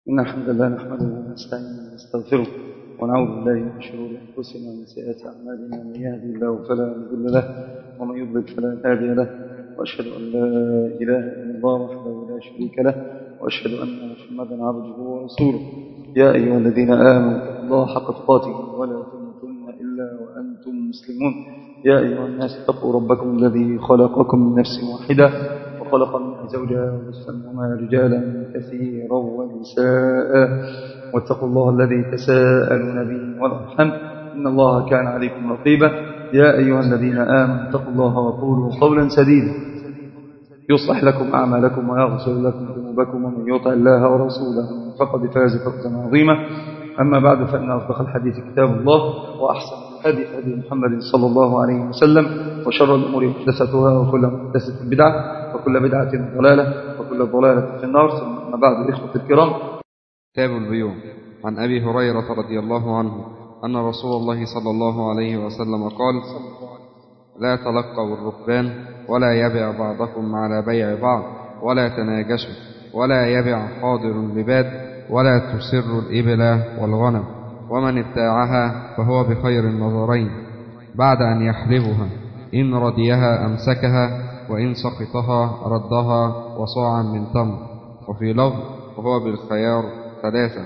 إن الحمد لله نحمده ونستعينه ونستغفره ونعوذ بالله من شرور أنفسنا ومن سيئات أعمالنا، من يهدي الله فلا مضل له ومن يضلل فلا هادي له، وأشهد أن لا إله إلا الله وحده لا شريك له، وأشهد أن محمدا عبده ورسوله. يا أيها الذين آمنوا اتقوا الله حق تقاته ولا تموتن إلا وأنتم مسلمون. يا أيها الناس اتقوا ربكم الذي خلقكم من نفس واحدة وخلق منها زوجها وبث منهما رجالا كثيرا ونساء، واتقوا الله الذي تساءلون به والأرحام إن الله كان عليكم رقيبا. يا أيها الذين آمنوا اتقوا الله وقولوا قولا سديدا يصلح لكم أعمالكم ويغفر لكم ذنوبكم، ومن يطع الله ورسوله فقد فاز فوزا عظيما. أما بعد، فإن أصدق الحديث كتاب الله، وأحسن الهدي هدي محمد صلى الله عليه وسلم، وشر الأمور محدثاتها، وكل محدثة بدعة، وكل بدعة ضلالة، وكل ضلالة في النار. ثم أما بعد، الإخوة الكرام، كتاب البيوع. عن أبي هريرة رضي الله عنه أن رسول الله صلى الله عليه وسلم قال: لا تلقوا الركبان، ولا يبع بعضكم على بيع بعض، ولا تناجشوا، ولا يبع حاضر لباد، ولا تسر الإبل والغنم، ومن ابتاعها فهو بخير النظرين بعد أن يحلبها، إن رضيها أمسكها، وإن سقطها ردها وصاعا من تمر. وفي لفظ: وهو بالخيار ثلاثة.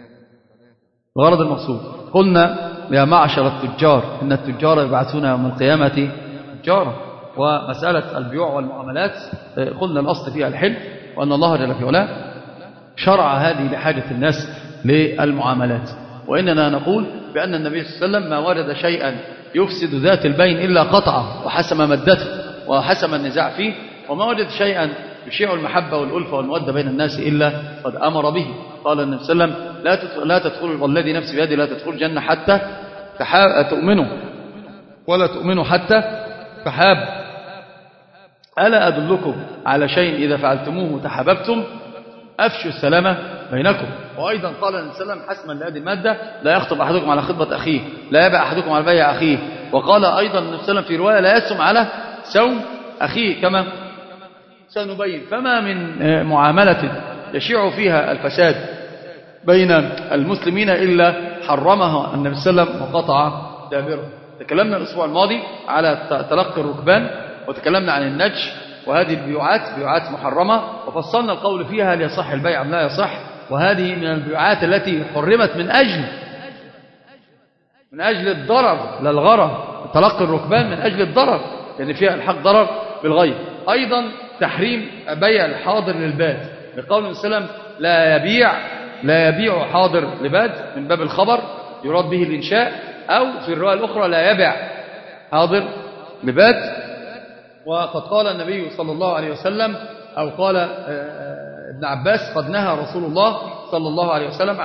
الغرض المقصود، قلنا يا معشر التجار إن التجار يبعثون يوم القيامة تجارا. ومسألة البيوع والمعاملات قلنا الأصل فيها الحل، وأن الله جل في علاه شرع هذه لحاجة الناس للمعاملات. وإننا نقول بأن النبي صلى الله عليه وسلم ما ورد شيئا يفسد ذات البين إلا قطعه وحسم مدته وحسم النزاع فيه، وما وجد شيئا يشيع المحبة والألفة والمودة بين الناس إلا قد أمر به. قال النبي صلى الله عليه وسلم: لا تدخل، والذي نفسي بيده لا تدخل الجنة حتى تؤمنوا، ولا تؤمنوا حتى تحابوا. ألا أدلكم على شيء إذا فعلتموه تحاببتم؟ أفشوا السلامة بينكم. وأيضا قال النبي صلى الله عليه وسلم حسما لهذه المادة: لا يخطب أحدكم على خطبة أخيه، لا يبع أحدكم على بيع أخيه. وقال أيضا النبي صلى الله عليه وسلم في رواية: لا يسم على سوم أخيه، كما سنبين. فما من معاملة يشيع فيها الفساد بين المسلمين إلا حرمها النبي صلى الله عليه وسلم وقطع دابره. تكلمنا الأسبوع الماضي على تلقي الركبان، وتكلمنا عن النجش، وهذه بيوعات محرمة، وفصلنا القول فيها هل يصح البيع أم لا يصح. وهذه من البيوعات التي حرمت من أجل الضرر لا الغرض. تلقي الركبان من أجل الضرر، لأن فيها الحق ضرر بالغير. أيضا تحريم بيع الحاضر للباد، لقول النبي صلى الله عليه وسلم: لا يبيع حاضر لباد، من باب الخبر يراد به الإنشاء. أو في الرواية الأخرى: لا يبيع حاضر لباد. وقد قال النبي صلى الله عليه وسلم، أو قال ابن عباس: قد نهى رسول الله صلى الله عليه وسلم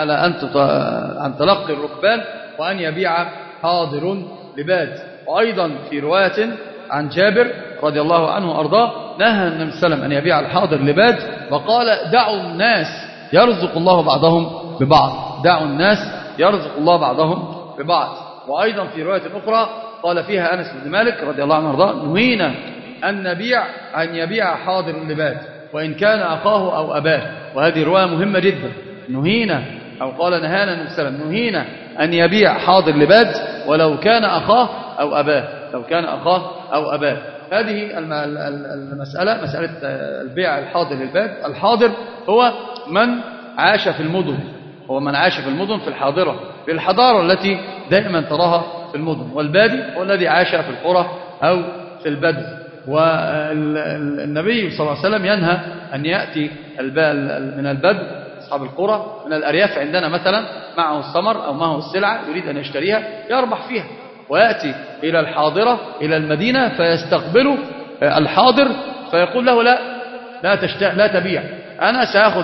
عن تلقي الركبان، وأن يبيع حاضر لباد. وأيضا في رواية عن جابر رضي الله عنه وأرضاه نهى النبي صلى الله عليه وسلم أن يبيع الحاضر لباد، وقال: دعوا الناس يرزق الله بعضهم ببعض، دعوا الناس يرزق الله بعضهم ببعض. وأيضا في رواية أخرى قال فيها أنس بن مالك رضي الله عنه وارضاه: نهينا أن يبيع حاضر لباد وإن كان أخاه أو أباه. وهذه رواية مهمة جدا. نهينا، أو قال نهانا النبي صلى الله عليه وسلم: نهينا أن يبيع حاضر لباد ولو كان أخاه أو أباه، لو كان أخاه أو أباه. هذه المسألة، مسألة البيع الحاضر للباد. الحاضر هو من عاش في المدن، هو من عاش في المدن في الحاضرة، في الحضارة التي دائما تراها في المدن. والبادي هو الذي عاش في القرى أو في البدو. والنبي صلى الله عليه وسلم ينهى أن يأتي من البدو أصحاب القرى من الأرياف عندنا مثلا معه الثمر أو معه السلعة يريد أن يشتريها يربح فيها، ويأتي إلى الحاضرة إلى المدينة فيستقبله الحاضر فيقول له: لا تبيع، أنا سأخذ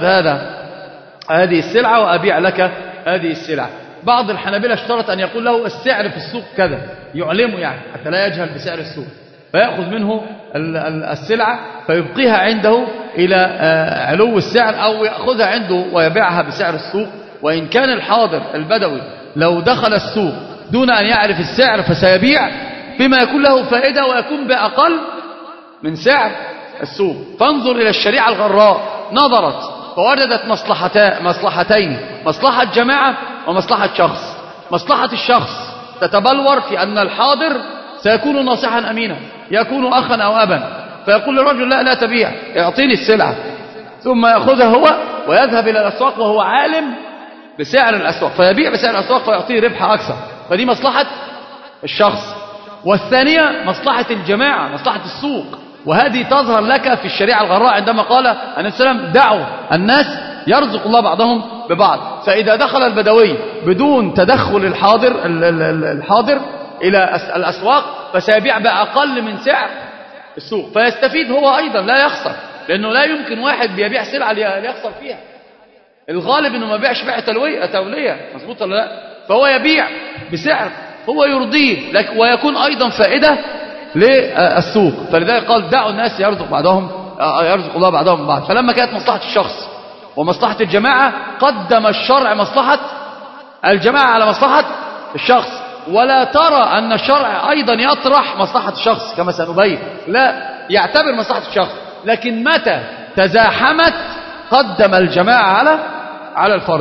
هذه السلعة وأبيع لك هذه السلعة. بعض الحنابلة اشترط أن يقول له السعر في السوق كذا، يعلمه يعني حتى لا يجهل بسعر السوق، فيأخذ منه السلعة فيبقيها عنده إلى علو السعر، أو يأخذها عنده ويبيعها بسعر السوق. وإن كان الحاضر البدوي لو دخل السوق دون أن يعرف السعر فسيبيع بما يكون له فائدة ويكون بأقل من سعر السوق. فانظر إلى الشريعة الغراء، نظرت فوجدت مصلحتين، مصلحة جماعة ومصلحة شخص. مصلحة الشخص تتبلور في أن الحاضر سيكون ناصحا أمينا، يكون أخا أو أبا، فيقول للرجل لا تبيع، يعطيني السلعة، ثم يأخذها هو ويذهب إلى الأسواق وهو عالم بسعر الأسواق، فيبيع بسعر الأسواق ويعطيه ربح أكثر. فدي مصلحة الشخص. والثانية مصلحة الجماعة، مصلحة السوق، وهذه تظهر لك في الشريعة الغراء عندما قال النبي صلى الله عليه وسلم دعوا الناس يرزق الله بعضهم ببعض. فإذا دخل البدوي بدون تدخل الحاضر إلى الأسواق فسيبيع بأقل من سعر السوق، فيستفيد هو أيضا لا يخسر، لأنه لا يمكن واحد بيبيع سلعة ليخسر فيها. الغالب أنه ما بيعش بيع تولية، مظبوط ولا لا؟ فهو يبيع بسعر هو يرضيه ويكون أيضا فائدة للسوق. فلذلك قال دعوا الناس يرزق الله بعضهم بعض. فلما كانت مصلحة الشخص ومصلحة الجماعة قدم الشرع مصلحة الجماعة على مصلحة الشخص، ولا ترى أن الشرع أيضا يطرح مصلحة الشخص كما سنبين، لا، يعتبر مصلحة الشخص، لكن متى تزاحمت قدم الجماعة على الفرد.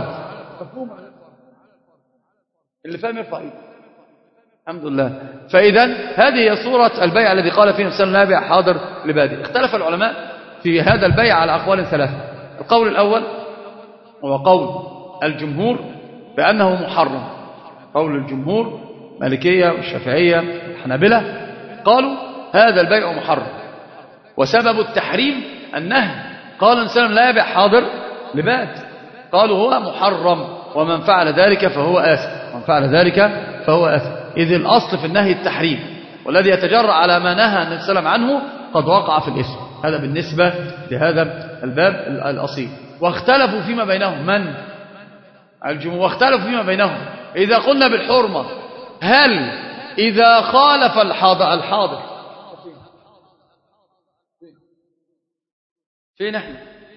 اللي فاهم يرفع ايده. الحمد لله. فإذا هذه هي صورة البيع الذي قال فيه النبي لا بيع حاضر لبادئ. اختلف العلماء في هذا البيع على أقوال ثلاثة. القول الأول هو قول الجمهور بأنه محرم. قول الجمهور مالكية والشافعية والحنابلة قالوا هذا البيع محرم، وسبب التحريم النهي. قال النبي لا يبيع حاضر لباد، قالوا هو محرم، ومن فعل ذلك فهو آثم، إذ الأصل في النهي التحريم، والذي يتجرأ على ما نهى النبي صلى الله عليه وسلم عنه قد وقع في الإثم. هذا بالنسبة لهذا الباب الأصيل. واختلفوا فيما بينهم الجمهور، واختلفوا فيما بينهم إذا قلنا بالحرمة، هل إذا خالف الحاضر فين احنا؟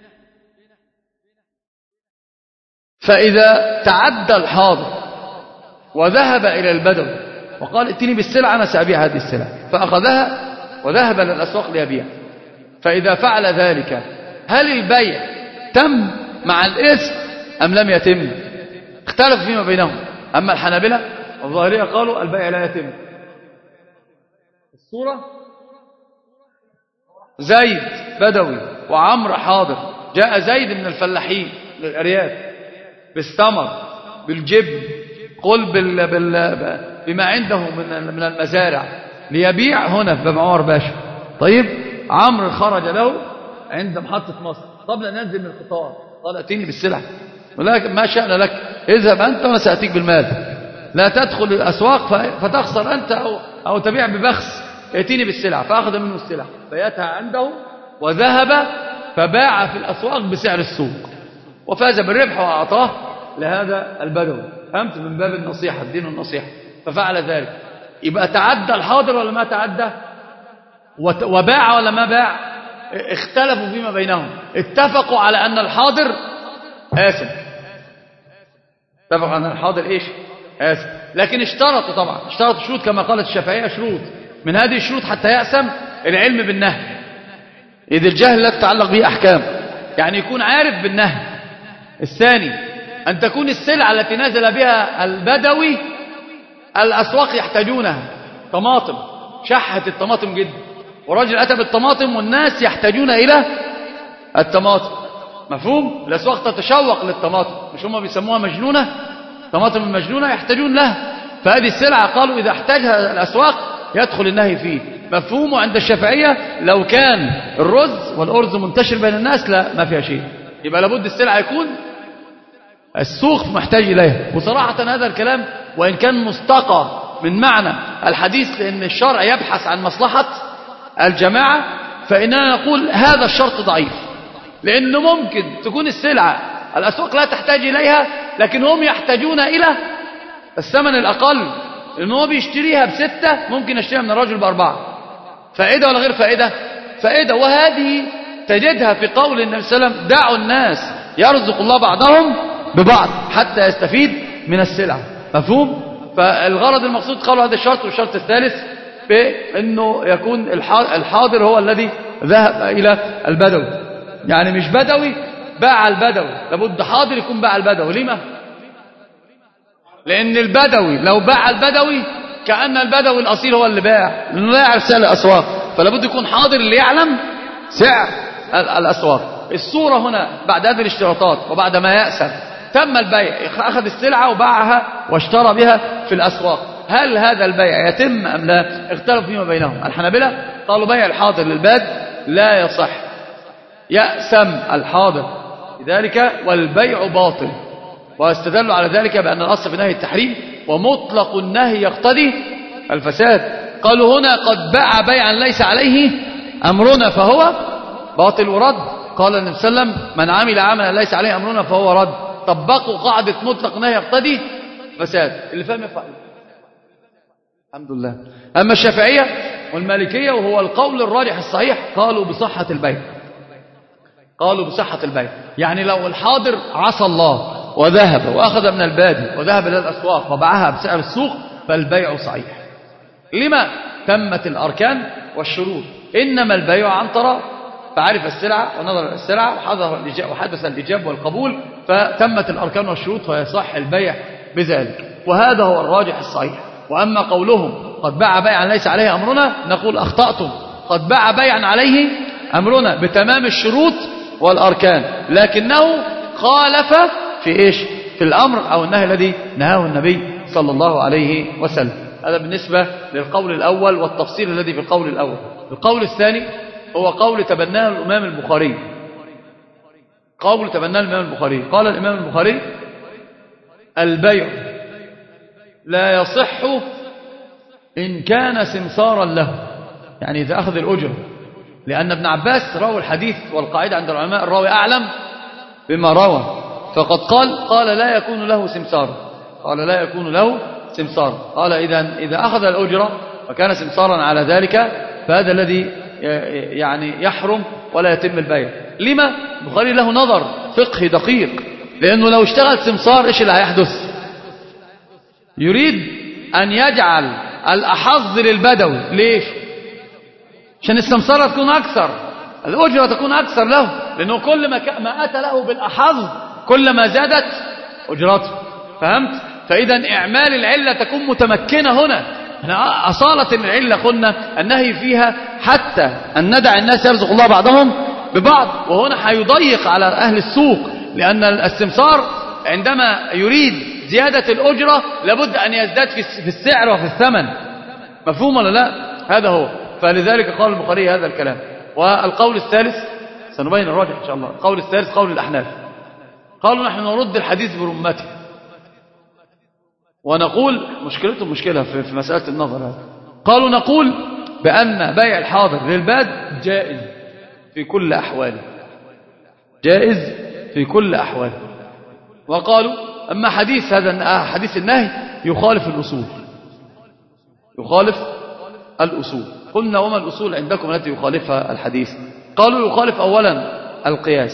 فإذا تعدى الحاضر وذهب إلى البدوي وقال ائتني بالسلعة أنا سأبيع هذه السلعة، فأخذها وذهب للأسواق ليبيع، فإذا فعل ذلك هل البيع تم مع الإثم أم لم يتم؟ اختلف فيما بينهم. أما الحنابلة والظاهرية قالوا البيع لا يتم. الصورة زيد بدوي وعمر حاضر، جاء زيد من الفلاحين للأرياف بالثمر بالجبن قل بما عنده من المزارع ليبيع هنا في باب عمر باشا. طيب عمرو خرج له عند محطة مصر قبل أن ينزل من القطار، قال ائتني بالسلعة، ولكن ما شأن لك، اذهب أنت وأنا سأتيك بالمال، لا تدخل الأسواق فتخسر أنت أو تبيع ببخس، ائتني بالسلعة. فأخذ منه السلعة فياتها عنده وذهب فباع في الأسواق بسعر السوق وفاز بالربح وأعطاه لهذا البدوي. فهمت؟ من باب النصيحة، الدين النصيحة. ففعل ذلك، يبقى تعدى الحاضر ولا ما تعدى؟ وباع ولا ما باع؟ اختلفوا فيما بينهم، اتفقوا على أن الحاضر آثم، اتفقوا أن الحاضر إيش؟ آثم، لكن اشترطوا طبعا، اشترطوا شروط كما قالت الشافعية، شروط من هذه الشروط حتى يأثم العلم بالنهي، إذ الجهل لا تتعلق به أحكام، يعني يكون عارف بالنهي. الثاني أن تكون السلعة التي نزل بها البدوي الأسواق يحتاجونها، طماطم، شحت الطماطم جدا، ورجل أتى بالطماطم والناس يحتاجون إلى الطماطم، مفهوم؟ الأسواق تتشوق للطماطم، مش هم بيسموها مجنونة، طماطم المجنونة يحتاجون لها، فهذه السلعة قالوا إذا احتاجها الأسواق يدخل النهي فيه. مفهوم عند الشافعية لو كان الرز والأرز منتشر بين الناس لا ما فيها شيء، يبقى لابد السلعة يكون السوق محتاج إليها. وصراحة هذا الكلام وإن كان مستقى من معنى الحديث لأن الشرع يبحث عن مصلحة الجماعة، فإننا نقول هذا الشرط ضعيف، لأنه ممكن تكون السلعة الأسواق لا تحتاج إليها لكن هم يحتاجون إلى الثمن الأقل، لأنه هو بيشتريها ب6 ممكن يشتريها من الرجل ب4. فائدة ولا غير فائدة؟ فائدة. وهذه تجدها في قول النبي صلى الله عليه وسلم دعوا الناس يرزق الله بعضهم ببعض حتى يستفيد من السلعة، مفهوم؟ فالغرض المقصود قالوا هذا الشرط. والشرط الثالث بأنه يكون الحاضر هو الذي ذهب إلى البدوي، يعني مش بدوي باع البدوي، لابد حاضر يكون باع البدوي. لما؟ لأن البدوي لو باع البدوي كأن البدوي الأصيل هو اللي باع، لأنه لا يعرف سعر الأسواق، فلابد يكون حاضر اللي يعلم سعر الأسواق. الصورة هنا بعد هذه الاشتراطات وبعد ما يأسر تم البيع، أخذ السلعة وباعها واشترى بها في الأسواق، هل هذا البيع يتم أم لا؟ اختلفوا فيما بينهم. الحنابلة قالوا بيع الحاضر للباد لا يصح، يأسم الحاضر لذلك والبيع باطل، واستدلوا على ذلك بأن الأصل في نهي التحريم ومطلق النهي يقتضي الفساد. قالوا هنا قد باع بيعا ليس عليه أمرنا فهو باطل ورد. قال النبي صلى الله عليه وسلم من عمل عملا ليس عليه أمرنا فهو رد. طبقوا قاعدة مطلق نهي يقتضي فساد. اللي فاهم يفعل الحمد لله. أما الشافعية والمالكية وهو القول الراجح الصحيح قالوا بصحة البيع، قالوا بصحة البيع، يعني لو الحاضر عصى الله وذهب وأخذ من البادي وذهب إلى الأسواق وباعها بسعر السوق فالبيع صحيح. لما؟ تمت الأركان والشروط، إنما البيع عن طرف، فعرف السلعة ونظر السلعة وحدث الإجاب والقبول، فتمت الأركان والشروط فيصح البيع بذلك، وهذا هو الراجح الصحيح. وأما قولهم قد باع بيعا ليس عليه أمرنا نقول أخطأتم، قد باع بيعا عليه أمرنا بتمام الشروط والأركان، لكنه خالف في إيش؟ في الأمر أو النهي الذي نهاه النبي صلى الله عليه وسلم. هذا بالنسبة للقول الأول والتفصيل الذي في القول الأول. القول الثاني هو قول تبناه الإمام البخاري، قول تبناه الإمام البخاري. قال الإمام البخاري البيع لا يصح إن كان سمسارا له، يعني إذا أخذ الأجر، لأن ابن عباس روى الحديث، والقاعدة عند العلماء الراوي أعلم بما روى، فقد قال لا يكون له سمسار، قال لا يكون له سمسار. قال إذا أخذ الأجرة وكان سمسارا على ذلك فهذا الذي يعني يحرم ولا يتم البيع. لما؟ البخاري له نظر فقهي دقيق، لأنه لو اشتغل سمسار إيش اللي هيحدث؟ يريد أن يجعل الأحظ للبدوي. ليش؟ عشان السمسارة تكون أكثر، الأجرة تكون أكثر له، لأنه كل ما أتى له بالأحظ كل ما زادت أجرته. فهمت؟ فإذا إعمال العلة تكون متمكنة هنا. أصالة العلة قلنا النهي فيها حتى أن ندع الناس يرزق الله بعضهم ببعض، وهنا هيضيق على أهل السوق، لأن السمسار عندما يريد زيادة الأجرة لابد أن يزداد في السعر وفي الثمن. مفهوم ولا لا؟ هذا هو. فلذلك قال البخاري هذا الكلام. والقول الثالث سنبين الراجح إن شاء الله. القول الثالث قول الأحناف، قالوا نحن نرد الحديث برمته، ونقول مشكلتهم مشكلة في مسألة النظر هذا. قالوا نقول بأن بيع الحاضر للباد جائز في كل أحواله، جائز في كل أحواله. وقالوا أما حديث هذا حديث النهي يخالف الأصول، يخالف الأصول. قلنا وما الأصول عندكم التي يخالفها الحديث؟ قالوا يخالف أولا القياس،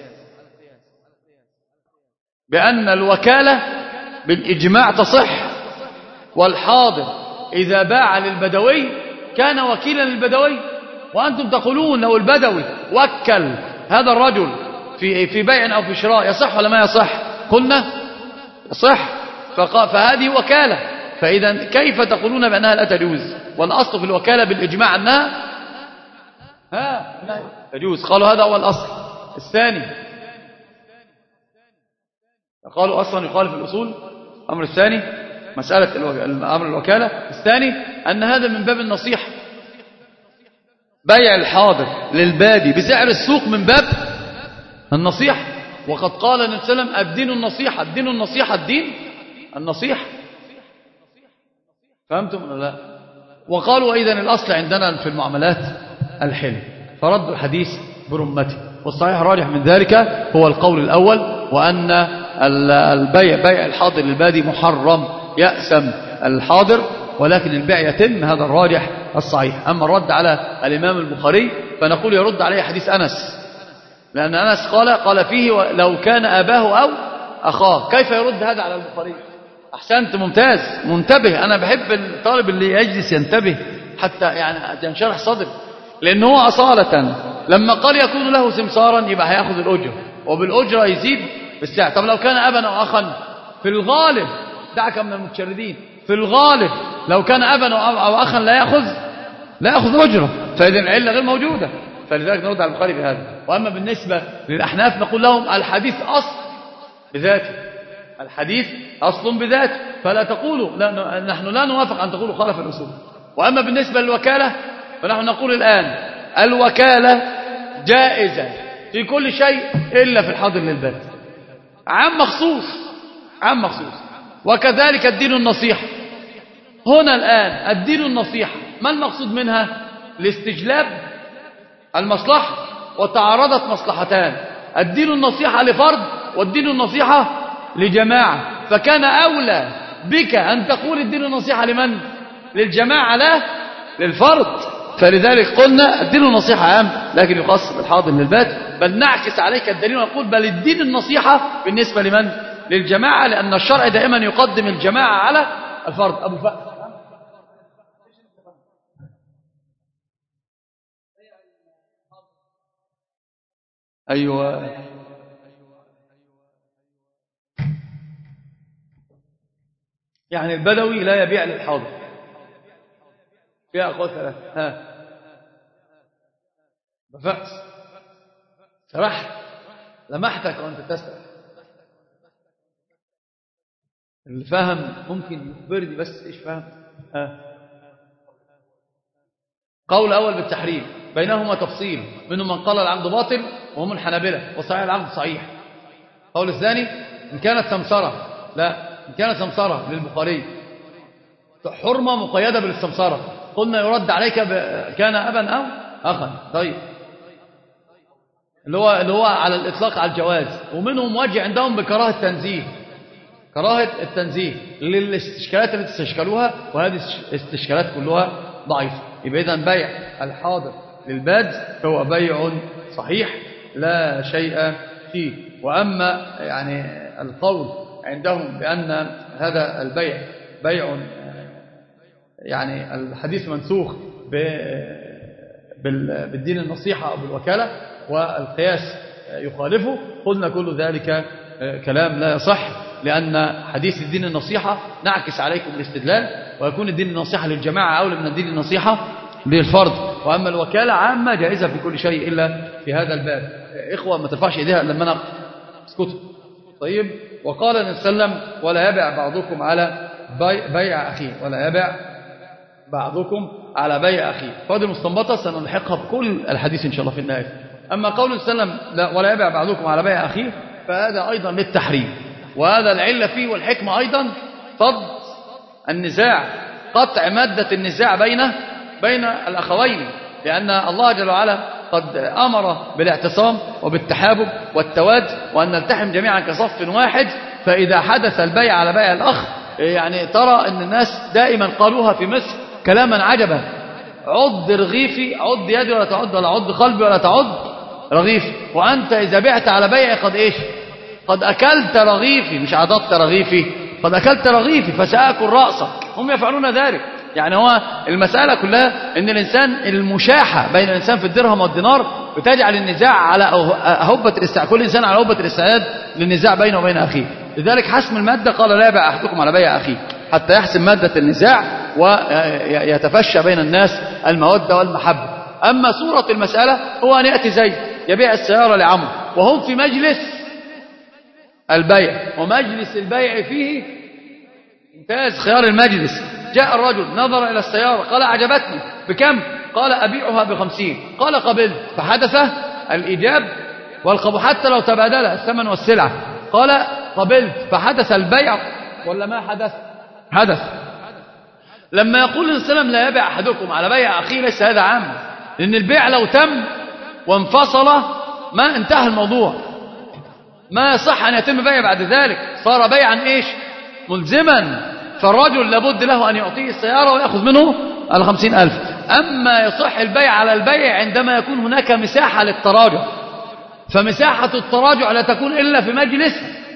بأن الوكالة بالإجماع تصح، والحاضر إذا باع للبدوي كان وكيلا للبدوي، وأنتم تقولون لو البدوي وكل هذا الرجل في بيع أو في شراء يصح ولا ما يصح؟ قلنا يصح، فهذه وكالة، فإذا كيف تقولون بأنها لا تجوز؟ والأصل في الوكالة بالإجماع أنها تجوز. قالوا هذا هو الأصل. الثاني قالوا أصلا يخالف الأصول. الأمر الثاني مسألة أمر الوكالة. الثاني أن هذا من باب النصيحة، بيع الحاضر للبادي بسعر السوق من باب النصيحة. وقد قال النبي صلى الله عليه وسلم الدين النصيحة، الدين النصيحة، الدين النصيحة. فهمتم ولا لا؟ وقالوا أيضا الأصل عندنا في المعاملات الحل، فردوا الحديث برمته. والصحيح راجح من ذلك هو القول الأول، وأن بيع الحاضر للبادي محرم، يأسم الحاضر، ولكن البيع يتم، هذا الراجح الصحيح. أما الرد على الإمام البخاري فنقول يرد عليه حديث أنس، لأن أنس قال فيه لو كان أباه أو أخاه. كيف يرد هذا على البخاري؟ أحسنت، ممتاز، منتبه. أنا بحب الطالب اللي يجلس ينتبه حتى يعني ينشرح صدر، لأنه أصالة لما قال يكون له سمسارا يبقى هياخذ الأجر، وبالأجرة يزيد بالسعر. طب لو كان أبا أو أخا في الغالب، دعك من المتشردين، في الغالب لو كان أبا أو أخا لا يأخذ أجرة، فإذن العلة غير موجودة. فلذلك نرد على البخاري بهذا. وأما بالنسبة للأحناف نقول لهم الحديث أصل بذاته، الحديث أصل بذاته، فلا تقولوا لا، نحن لا نوافق أن تقولوا خالف الأصول. وأما بالنسبة للوكالة فنحن نقول الآن الوكالة جائزة في كل شيء إلا في الحاضر للبات، عام مخصوص. وكذلك الدين النصيحة. هنا الآن الدين النصيحة ما المقصود منها؟ لاستجلاب المصلحة، وتعارضت مصلحتان، الدين النصيحة لفرد والدين النصيحة لجماعة، فكان أولى بك أن تقول الدين النصيحة لمن؟ للجماعة لا للفرد. فلذلك قلنا الدين النصيحة عام لكن يخص بالحاضر للبات، بل نعكس عليك الدليل ونقول بل الدين النصيحة بالنسبة لمن؟ للجماعة، لأن الشرع دائما يقدم الجماعة على الفرد. أبو فأس أيوة، يعني البدوي لا يبيع للحاضر، فيها أقوال ثلاثة. بفأس سرحت، لمحتك وأنت تسرح. اللي فهم ممكن يخبرني بس إيش فهم؟ قول أول بالتحريم، بينهما تفصيل، منهم من قال العقد باطل وهم الحنابلة وصحيح العقد صحيح. قول الثاني إن كانت سمسرة، لا، إن كانت سمسرة للبخاري حرمة مقيدة بالسمسرة، قلنا يرد عليك كان أبا أو أخا. طيب اللي هو على الإطلاق على الجواز. ومنهم وجه عندهم بكراهة التنزيه، كراهة التنزيه للاستشكالات التي استشكلوها، وهذه الاستشكالات كلها ضعيفة. يبقى إذن بيع الحاضر للباد هو بيع صحيح لا شيء فيه. وأما يعني القول عندهم بأن هذا البيع بيع يعني الحديث منسوخ بالدين النصيحة أو بالوكالة والقياس يخالفه، قلنا كل ذلك كلام لا يصح، لأن حديث الدين النصيحة نعكس عليكم الاستدلال، ويكون الدين النصيحة للجماعة أولى من الدين النصيحة للفرد. وأما الوكالة عامة جائزة في كل شيء إلا في هذا الباب. إخوة ما ترفعش إيديها لما أنا اسكتوا. طيب، وقال النبي صلى الله عليه وسلم ولا يبع بعضكم على بيع أخيه، ولا يبع بعضكم على بيع أخيه. فهذه المستنبطة سنلحقها بكل الحديث إن شاء الله في النهاية. أما قول النبي صلى الله عليه وسلم ولا يبع بعضكم على بيع أخيه فهذا أيضا للتحريم، وهذا العلة فيه والحكمة أيضا فض النزاع، قطع مادة النزاع بين الأخوين، لأن الله جل وعلا قد أمر بالاعتصام وبالتحابب والتواد، وأن نلتحم جميعا كصف واحد. فإذا حدث البيع على بيع الأخ، يعني ترى أن الناس دائما قالوها في مصر كلاما عجبا: عض رغيفي، عض يدي ولا تعض، ولا عض قلبي ولا تعض رغيفي. وأنت إذا بعت على بيع قد إيش؟ قد أكلت رغيفي، مش عضضت رغيفي، قد أكلت رغيفي فسأكل رأسك. هم يفعلون ذلك. يعني هو المسألة كلها أن الإنسان المشاحة بين الإنسان في الدرهم والدينار بتجعل النزاع على هبة الاستعداد، كل إنسان على هبة الاستعداد للنزاع بينه وبين أخيه. لذلك حسم المادة قال لا يبع أحدكم على بيع أخيه حتى يحسم مادة النزاع ويتفشى بين الناس المودة والمحبة. أما صورة المسألة هو أن يأتي زيد يبيع السيارة لعمرو وهم في مجلس البيع، ومجلس البيع فيه ممتاز خيار المجلس. جاء الرجل نظر إلى السيارة قال أعجبتني، بكم؟ قال أبيعها ب50. قال قبلت. فحدث الإيجاب والقبول حتى لو تبادل الثمن والسلعة. قال قبلت. فحدث البيع ولا ما حدث؟ حدث. لما يقول النبي صلى الله عليه وسلم لا يبيع أحدكم على بيع أخيه، ليس هذا عام، لأن البيع لو تم وانفصل ما انتهى الموضوع، ما يصح أن يتم بيع بعد ذلك، صار بيعا إيش؟ ملزما. فالرجل لابد له أن يعطيه السيارة ويأخذ منه 50,000. أما يصح البيع على البيع عندما يكون هناك مساحة للتراجع، فمساحة التراجع لا تكون إلا في مجلس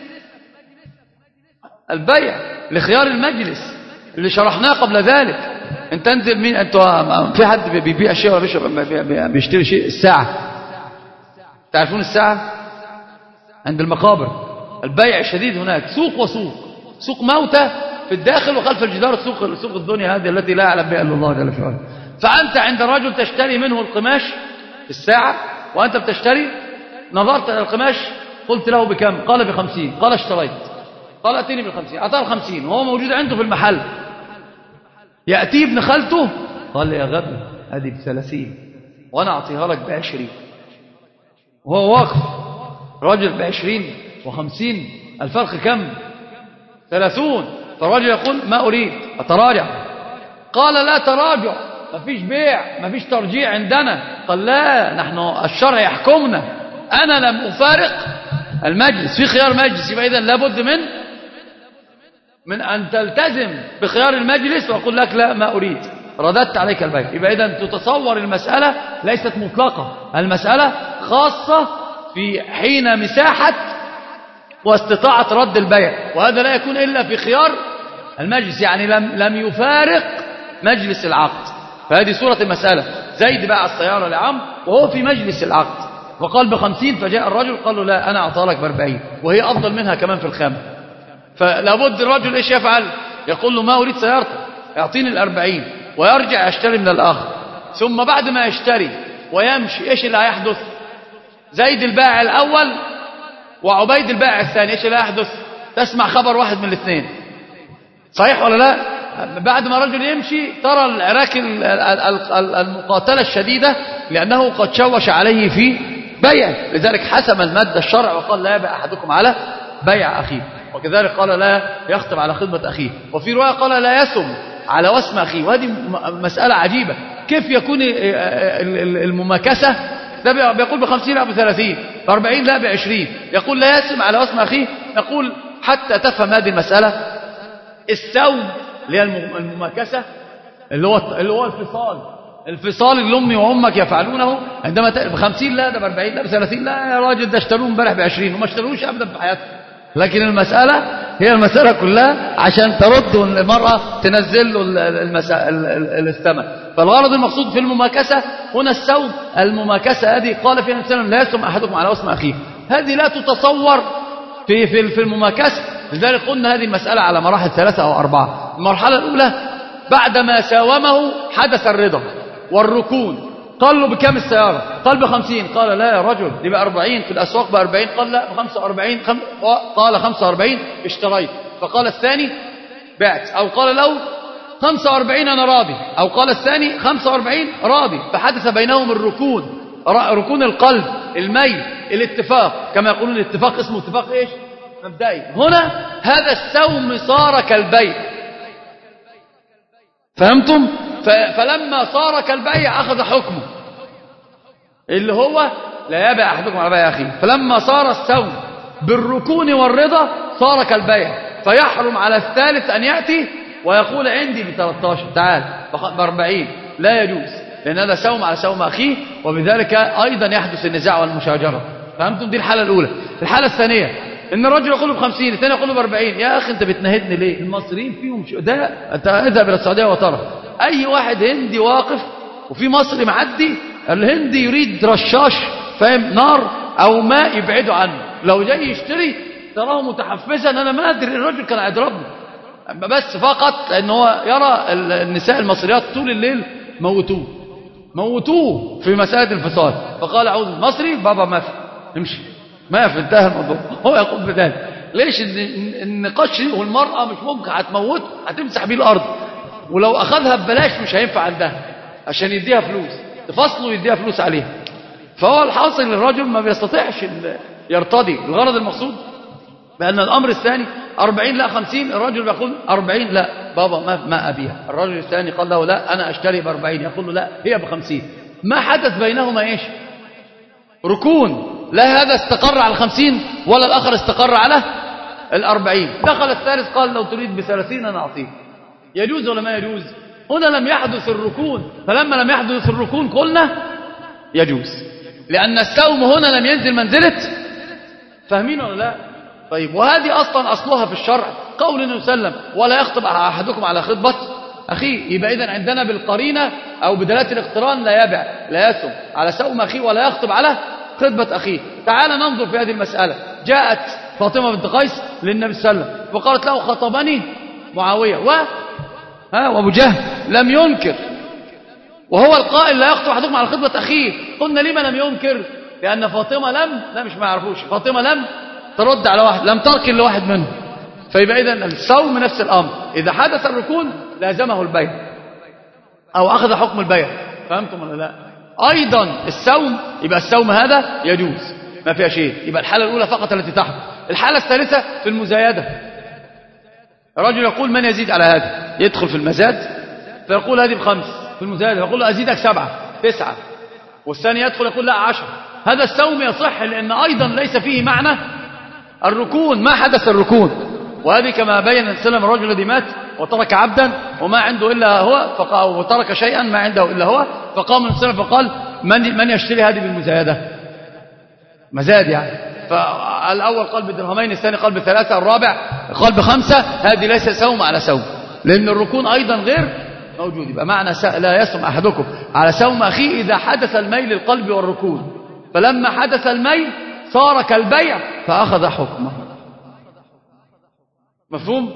البيع لخيار المجلس اللي شرحناه قبل ذلك. انت تنزل مين؟ انتوا في حد بيبيع شيء ولا بيشتري شيء؟ الساعة، تعرفون الساعة؟ عند المقابر. البيع شديد هناك، سوق وسوق، سوق موتى في الداخل وخلف الجدار سوق الدنيا هذه التي لا يعلم بها إلا الله جل في علاه. فأنت عند الرجل تشتري منه القماش في الساعة، وأنت بتشتري نظرت إلى القماش قلت له بكم؟ قال ب50. قال اشتريت. قال أتيني ب50. أعطاه 50 وهو موجود عنده في المحل. يأتي ابن خالته قال لي يا غبي هذه ب30 وأنا أعطيها لك ب20. وهو واقف رجل ب20 و50 الفرق كم؟ 30. فالرجل يقول ما أريد أتراجع. قال لا تراجع، ما فيش بيع، ما فيش ترجيع عندنا. قال لا، نحن الشرع يحكمنا، أنا لم أفارق المجلس، في خيار مجلس، يبقى إذن لابد من أن تلتزم بخيار المجلس وأقول لك لا ما أريد، رددت عليك البيع. يبقى إذن تتصور المسألة ليست مطلقة، المسألة خاصة في حين مساحة واستطاعة رد البيع، وهذا لا يكون إلا في خيار المجلس، يعني لم يفارق مجلس العقد. فهذه صورة المسألة. زيد باع السيارة لعمرو وهو في مجلس العقد وقال ب50، فجاء الرجل قال له لا أنا أعطى لك ب40 وهي أفضل منها كمان في الخامة. فلابد الرجل إيش يفعل؟ يقول له ما أريد سيارتك، يعطيني 40 ويرجع يشتري من الآخر. ثم بعد ما يشتري ويمشي إيش اللي هيحدث؟ زيد البائع الأول وعبيد البائع الثاني إيش اللي هيحدث؟ تسمع خبر واحد من الاثنين، صحيح ولا لا؟ بعد ما رجل يمشي ترى العراك المقاتلة الشديدة لأنه قد شوش عليه في بيع، لذلك حسم المادة الشرع وقال لا يبيع أحدكم على بيع أخيه، وكذلك قال لا يخطب على خطبة أخيه، وفي رواية قال لا يسم على وسم أخيه. وهذه مسألة عجيبة، كيف يكون المماكسة؟ ده بيقول ب50 لا ب30، ب40 لا ب20، يقول لا يسم على وسم أخيه. نقول حتى تفهم هذه المسألة، السوم اللي هي المماكسة اللي هو الفصال اللي أمي وأمك يفعلونه عندما ب50 لا ده ب40 لا ب30 لا يا راجل ده اشتروه امبارح ب20 وما اشتروش أبدا في حياتهم. لكن المسألة هي المسألة كلها عشان ترد المرأة تنزل له الثمن. فالغرض المقصود في المماكسة هنا السوم. المماكسة هذه قال فيها النبي صلى الله عليه وسلم لا يسم أحدكم على وسم أخيه، هذه لا تتصور في المماكسة. لذلك قلنا هذه المسألة على مراحل 3 أو 4. المرحلة الأولى بعدما ساومه حدث الرضا والركون. قال له بكم السيارة؟ قال ب50. قال لا يا رجل دي ب40 في الأسواق ب40. قال لا ب45. قال 45 اشتريت. فقال الثاني بعت، أو قال له 45 أنا راضي، أو قال الثاني 45 راضي. فحدث بينهم الركون، ركون القلب، الميل، الاتفاق. كما يقولون الاتفاق اسمه اتفاق ايش؟ مبدئي. هنا هذا السوم صار كالبيع، فهمتم؟ فلما صار كالبيع أخذ حكمه اللي هو لا يبيع أحدكم على بيع أخيه. فلما صار السوم بالركون والرضا صار كالبيع، فيحرم على الثالث أن يأتي ويقول عندي ب13 تعال ب40، لا يجوز، لأن هذا سوم على سوم أخيه، وبذلك أيضا يحدث النزاع والمشاجرة. فهمتم؟ دي الحالة الأولى. الحالة الثانية إن الرجل يقول له ب50، الثاني يقول له ب40. يا أخي أنت بتنهدني ليه؟ المصريين فيهم ده أنت اذهب إلى السعودية وترى أي واحد هندي واقف وفي مصري معدي، الهندي يريد رشاش فاهم نار أو ماء يبعده عنه، لو جاي يشتري تراه متحفزا. أنا ما أدري الرجل كان هيضربني، بس فقط لأن هو يرى النساء المصريات طول الليل موتوه في مسألة الفصال. فقال أعوذ المصري بابا ما في امشي ما في، انتهى الموضوع. هو يقول بذلك. ليش النقاش؟ والمرأة مش ممكن هتموته، هتمسح بيه الأرض، ولو أخذها ببلاش مش هينفع عندها عشان يديها فلوس، تفصله ويديها فلوس عليها. فهو الحاصل الرجل ما بيستطيعش يرتضي. الغرض المقصود بأن الأمر الثاني 40 لا 50، الرجل يقول 40 لا بابا ما أبيها. الرجل الثاني قال له لا أنا أشتري ب40، يقول له لا هي ب50. ما حدث بينهما إيش؟ ركون. لا هذا استقر على 50 ولا الآخر استقر على 40. دخل الثالث قال لو تريد ب30 أنا أعطيك. يجوز ولا ما يجوز؟ هنا لم يحدث الركون، فلما لم يحدث الركون قلنا يجوز، لأن السوم هنا لم ينزل منزلة. فاهمين ولا لا؟ طيب، وهذه أصلها في الشرع قول النبي صلى الله عليه وسلم ولا يخطب أحدكم على خطبة أخيه. يبقى إذن عندنا بالقرينة أو بدلالة الاقتران لا يبع لا يسم على سوم أخيه ولا يخطب على خطبة أخيه. تعال ننظر في هذه المسألة. جاءت فاطمة بنت قيس للنبي صلى الله عليه وسلم وقالت له خطبني معاوية وأبو جهل لم ينكر، وهو القائل لا يخطب أحدكم على خطبة أخيه. قلنا لما لم ينكر؟ لأن فاطمة لا مش ما يعرفوش، فاطمة لم ترد على واحد، لم تركن لواحد منهم. فيبقى إذن الصوم نفس الأمر، إذا حدث الركون لازمه البيع أو أخذ حكم البيع. فهمتم ولا لا؟ أيضا الصوم، يبقى الصوم هذا يجوز ما فيها شيء، يبقى الحالة الأولى فقط التي تحدث. الحالة الثالثة في المزايدة، الرجل يقول من يزيد على هذا، يدخل في المزاد فيقول هذه ب5 في المزايدة، يقول له أزيدك 7 9، والثاني يدخل يقول لا 10. هذا الصوم يصح لأن أيضا ليس فيه معنى الركون، ما حدث الركون. وهذه كما بين السلام الرجل الذي مات وترك عبدا وما عنده إلا هو، وترك شيئا ما عنده إلا هو، فقام السلام فقال من يشتري هذه بالمزايدة، مزاد يعني. فالأول قال بدرهمين، الثاني قال ب3، الرابع قال ب5. هذه ليس صوم على صوم، لأن الركون أيضا غير موجود. يبقى معنى لا يصوم أحدكم على صوم أخيه إذا حدث الميل للقلب والركون، فلما حدث الميل صار كالبيع فأخذ حكمه. مفهوم؟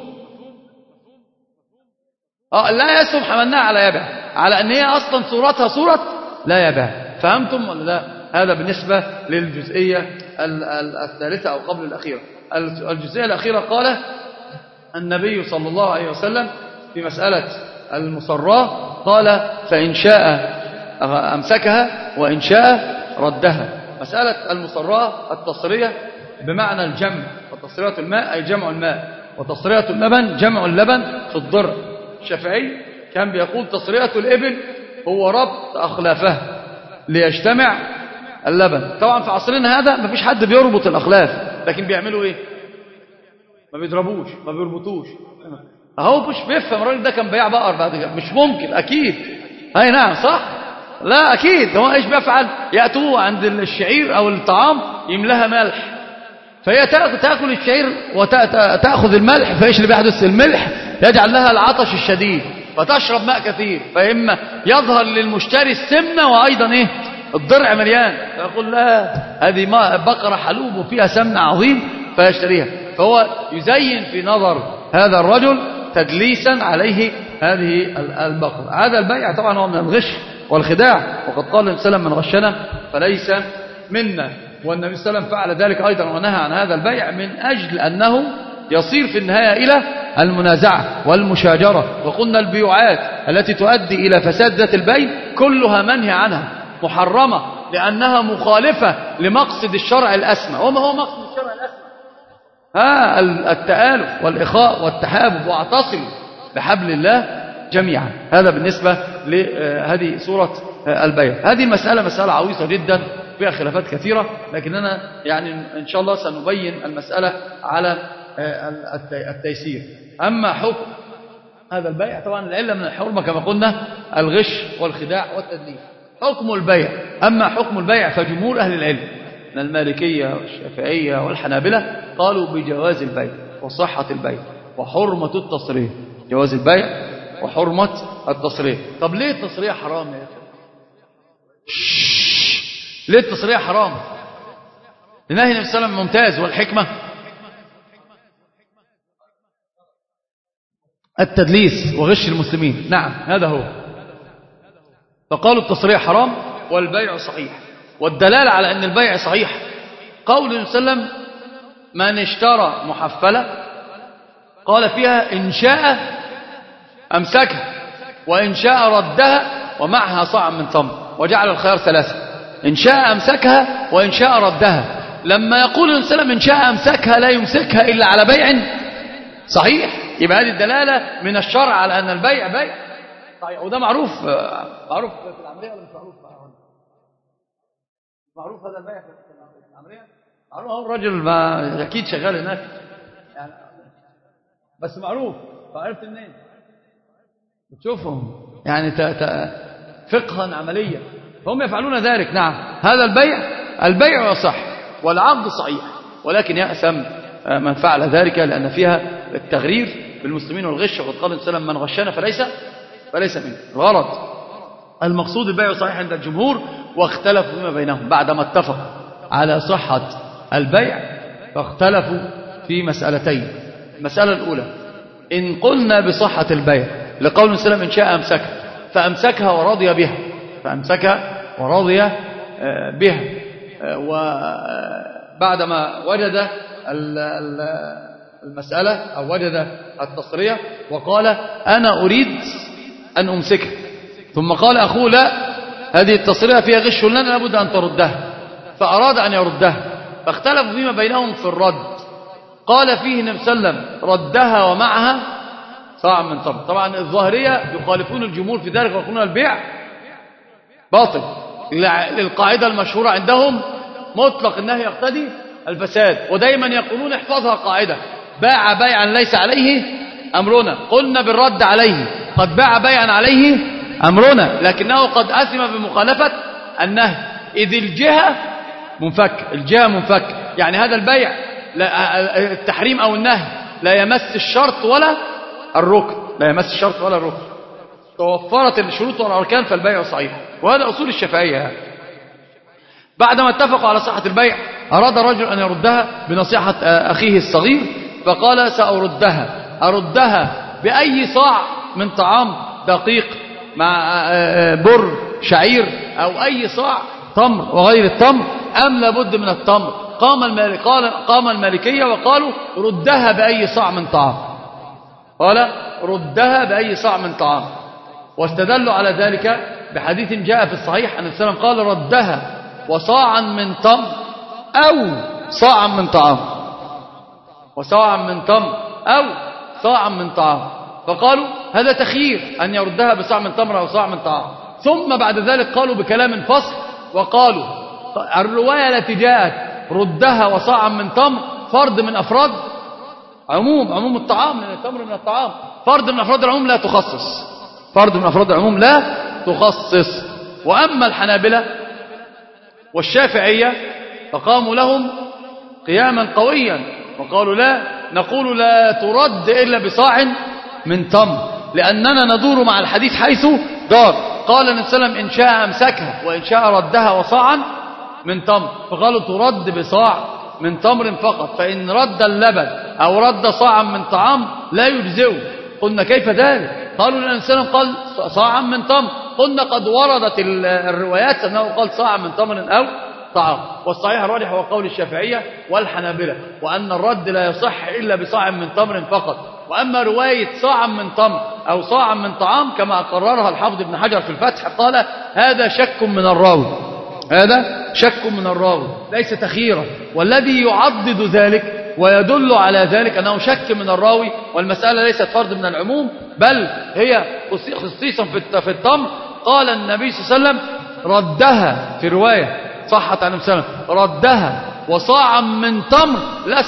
لا يصوم حملناها على يبع، على أن هي أصلا صورتها صورة لا يبع. فهمتم ولا لا؟ هذا بالنسبة للجزئية الثالثة أو قبل الأخيرة. الجزئية الأخيرة قال النبي صلى الله عليه وسلم في مسألة المصراة، قال فإن شاء أمسكها وإن شاء ردها. مسألة المصراة التصرية بمعنى الجمع، وتصرية الماء أي جمع الماء، وتصرية اللبن جمع اللبن في الضرع. الشافعي كان بيقول تصرية الإبل هو ربط أخلافها ليجتمع اللبن. طبعا في عصرنا هذا ما فيش حد بيربط الأخلاف، لكن بيعملوا إيه؟ ما بيضربوش، ما بيربطوش. أهو مش بيفهم الراجل ده كان بياع بقر بعد كده، مش ممكن أكيد. أي نعم صح؟ لا أكيد. هو إيش بيفعل؟ يأتوا عند الشعير أو الطعام يملاها ملح، فهي تأكل الشعير وتأخذ الملح، فإيش اللي بيحدث؟ الملح يجعل لها العطش الشديد فتشرب ماء كثير، فإما يظهر للمشتري السمنة وأيضا إيه؟ الضرع مليان، فيقول لا هذه بقرة حلوب وفيها سمن عظيم فيشتريها. فهو يزين في نظر هذا الرجل تدليسا عليه هذه البقرة. هذا البيع طبعا هو من الغش والخداع، وقد قال النبي صلى الله عليه وسلم من غشنا فليس منا. والنبي صلى الله عليه وسلم فعل ذلك أيضا ونهى عن هذا البيع من أجل أنه يصير في النهاية إلى المنازعة والمشاجرة. وقلنا البيوعات التي تؤدي إلى فساد ذات البيع كلها منهي عنها، محرمة، لأنها مخالفة لمقصد الشرع الأسمى. وما هو مقصد الشرع الأسمى؟ التآلف والإخاء والتحابب، واعتصموا بحبل الله جميعا. هذا بالنسبة لهذه سورة البيع. هذه المسألة مسألة عويصة جدا فيها خلافات كثيرة، لكننا يعني إن شاء الله سنبين المسألة على التيسير. أما حكم هذا البيع، طبعا العلة من الحرمة كما قلنا الغش والخداع والتدليس. حكم البيع، أما حكم البيع فجمهور أهل العلم من المالكية والشافعية والحنابلة قالوا بجواز البيع وصحة البيع وحرمة التصريح. جواز البيع وحرمة التصريح. طب ليه التصريح حرام يا أخي؟ ليه التصريح حرام؟ لنهي النبي صلى الله عليه وسلم ممتاز. والحكمة التدليس وغش المسلمين. نعم هذا هو. فقالوا التصريح حرام والبيع صحيح. والدلالة على أن البيع صحيح قول النبي صلى الله عليه وسلم من اشترى محفلة قال فيها إن شاء أمسكها وإن شاء ردها ومعها صاع من تمر، وجعل الخيار 3، إن شاء أمسكها وإن شاء ردها. لما يقول النبي صلى الله عليه وسلم إن شاء أمسكها لا يمسكها إلا على بيع صحيح، يبقى هذه الدلالة من الشرع على أن البيع بيع صحيح. وده معروف في العملية ولا مش معروف؟ معروف هذا البيع في العملية معروف. هو الرجل ما أكيد شغال هناك يعني، بس معروف. فعرفت منين؟ بتشوفهم يعني فقها عمليا فهم يفعلون ذلك. نعم هذا البيع يصح والعقد صحيح، ولكن يأثم من فعل ذلك لأن فيها التغرير بالمسلمين والغش. وقد قال السلام من غشنا فليس منه. الغرض المقصود البيع صحيح عند الجمهور، واختلفوا فيما بينهم بعدما اتفقوا على صحة البيع فاختلفوا في مسألتين. المسألة الأولى إن قلنا بصحة البيع لقول السلام إن شاء أمسكها فأمسكها ورضي بها بها وبعدما وجد المسألة أو وجد التصرية وقال أنا أريد أن أمسكها، ثم قال أخوه لا هذه التصرية فيها غش لنا لابد أن تردها، فأراد أن يردها، فاختلفوا فيما بينهم في الرد. قال فيه النبي صلى الله عليه وسلم ردها ومعها صاع من تمر. طبعا الظاهرية يخالفون الجمهور في ذلك ويقولون البيع باطل للقاعدة المشهورة عندهم مطلق النهي يقتضي الفساد، ودايما يقولون احفظها قاعدة باع بيعا ليس عليه أمرنا، قلنا بالرد عليه قد باع بيعا عليه أمرنا لكنه قد أثم بمخالفة النهي، إذ الجهة منفك، يعني هذا البيع التحريم أو النهي لا يمس الشرط ولا الركن، توفرت الشروط والأركان فالبيع صحيح، وهذا أصول الشافعية يعني. بعدما اتفقوا على صحة البيع أراد رجل أن يردها بنصيحة أخيه الصغير، فقال أردها بأي صاع من طعام دقيق مع بر شعير أو أي صاع تمر وغير التمر أم لابد من التمر؟ قام المالكية وقالوا ردها بأي صاع من طعام، واستدلوا على ذلك بحديث جاء في الصحيح أن السلام قال ردها وصاعا من تمر أو صاعا من طعام، فقالوا هذا تخيير أن يردها بصاع من تمر أو صاع من طعام. ثم بعد ذلك قالوا بكلام فصل وقالوا الرواية التي جاءت ردها وصاعا من تمر فرد من أفراد عموم الطعام، لأن التمر من الطعام، فرد من أفراد العموم لا تخصص. وأما الحنابلة والشافعية فقاموا لهم قياما قويا وقالوا لا، نقول لا ترد إلا بصاع من تمر، لأننا ندور مع الحديث حيث دار. قال النبي صلى الله عليه وسلم إن شاء أمسكها وإن شاء ردها وصاعا من تمر، فقالوا ترد بصاع من تمر فقط، فإن رد اللبن أو رد صاعا من طعام لا يجزئه. قلنا كيف ذلك؟ قالوا لأن النبي قال صاعا من تمر، قلنا قد وردت الروايات أنه قال صاعا من تمر أو طعام، والصحيح الراجح هو قول الشافعية والحنابلة، وأن الرد لا يصح إلا بصاع من تمر فقط. وأما رواية صاعا من تمر أو صاعا من طعام كما قررها الحافظ ابن حجر في الفتح قال هذا شك من الراوي ليس تخييرا، والذي يعضد ذلك ويدل على ذلك أنه شك من الراوي، والمسألة ليست فرد من العموم بل هي خصيصا في التمر. قال النبي صلى الله عليه وسلم ردها في رواية صحت عن النبي صلى الله عليه وسلم ردها وصاعا من تمر لا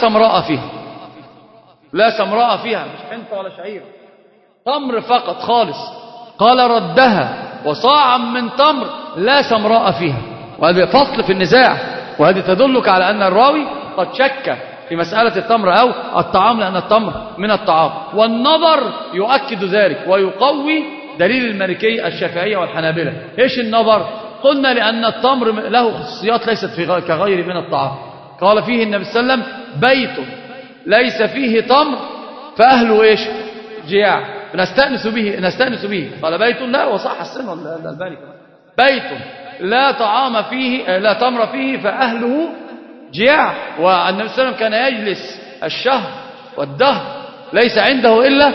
سمراء فيها مش حنطة ولا شعير، تمر فقط خالص. قال ردها وصاعا من تمر لا سمراء فيها، وهذا فصل في النزاع، وهذه تدلك على أن الراوي قد شك في مسألة التمر أو الطعام، لأن التمر من الطعام. والنظر يؤكد ذلك ويقوي دليل المالكية الشافعية والحنابلة. إيش النظر؟ قلنا لأن التمر له خصوصيات ليست كغيره من الطعام. قال فيه النبي صلى الله عليه وسلم بيت ليس فيه تمر فأهله إيش؟ جياع، نستأنس به. قال بيت لا، وصح السن الألباني بيت لا طعام فيه لا تمر فيه فأهله جياع. والنبي صلى الله عليه وسلم كان يجلس الشهر والدهر ليس عنده إلا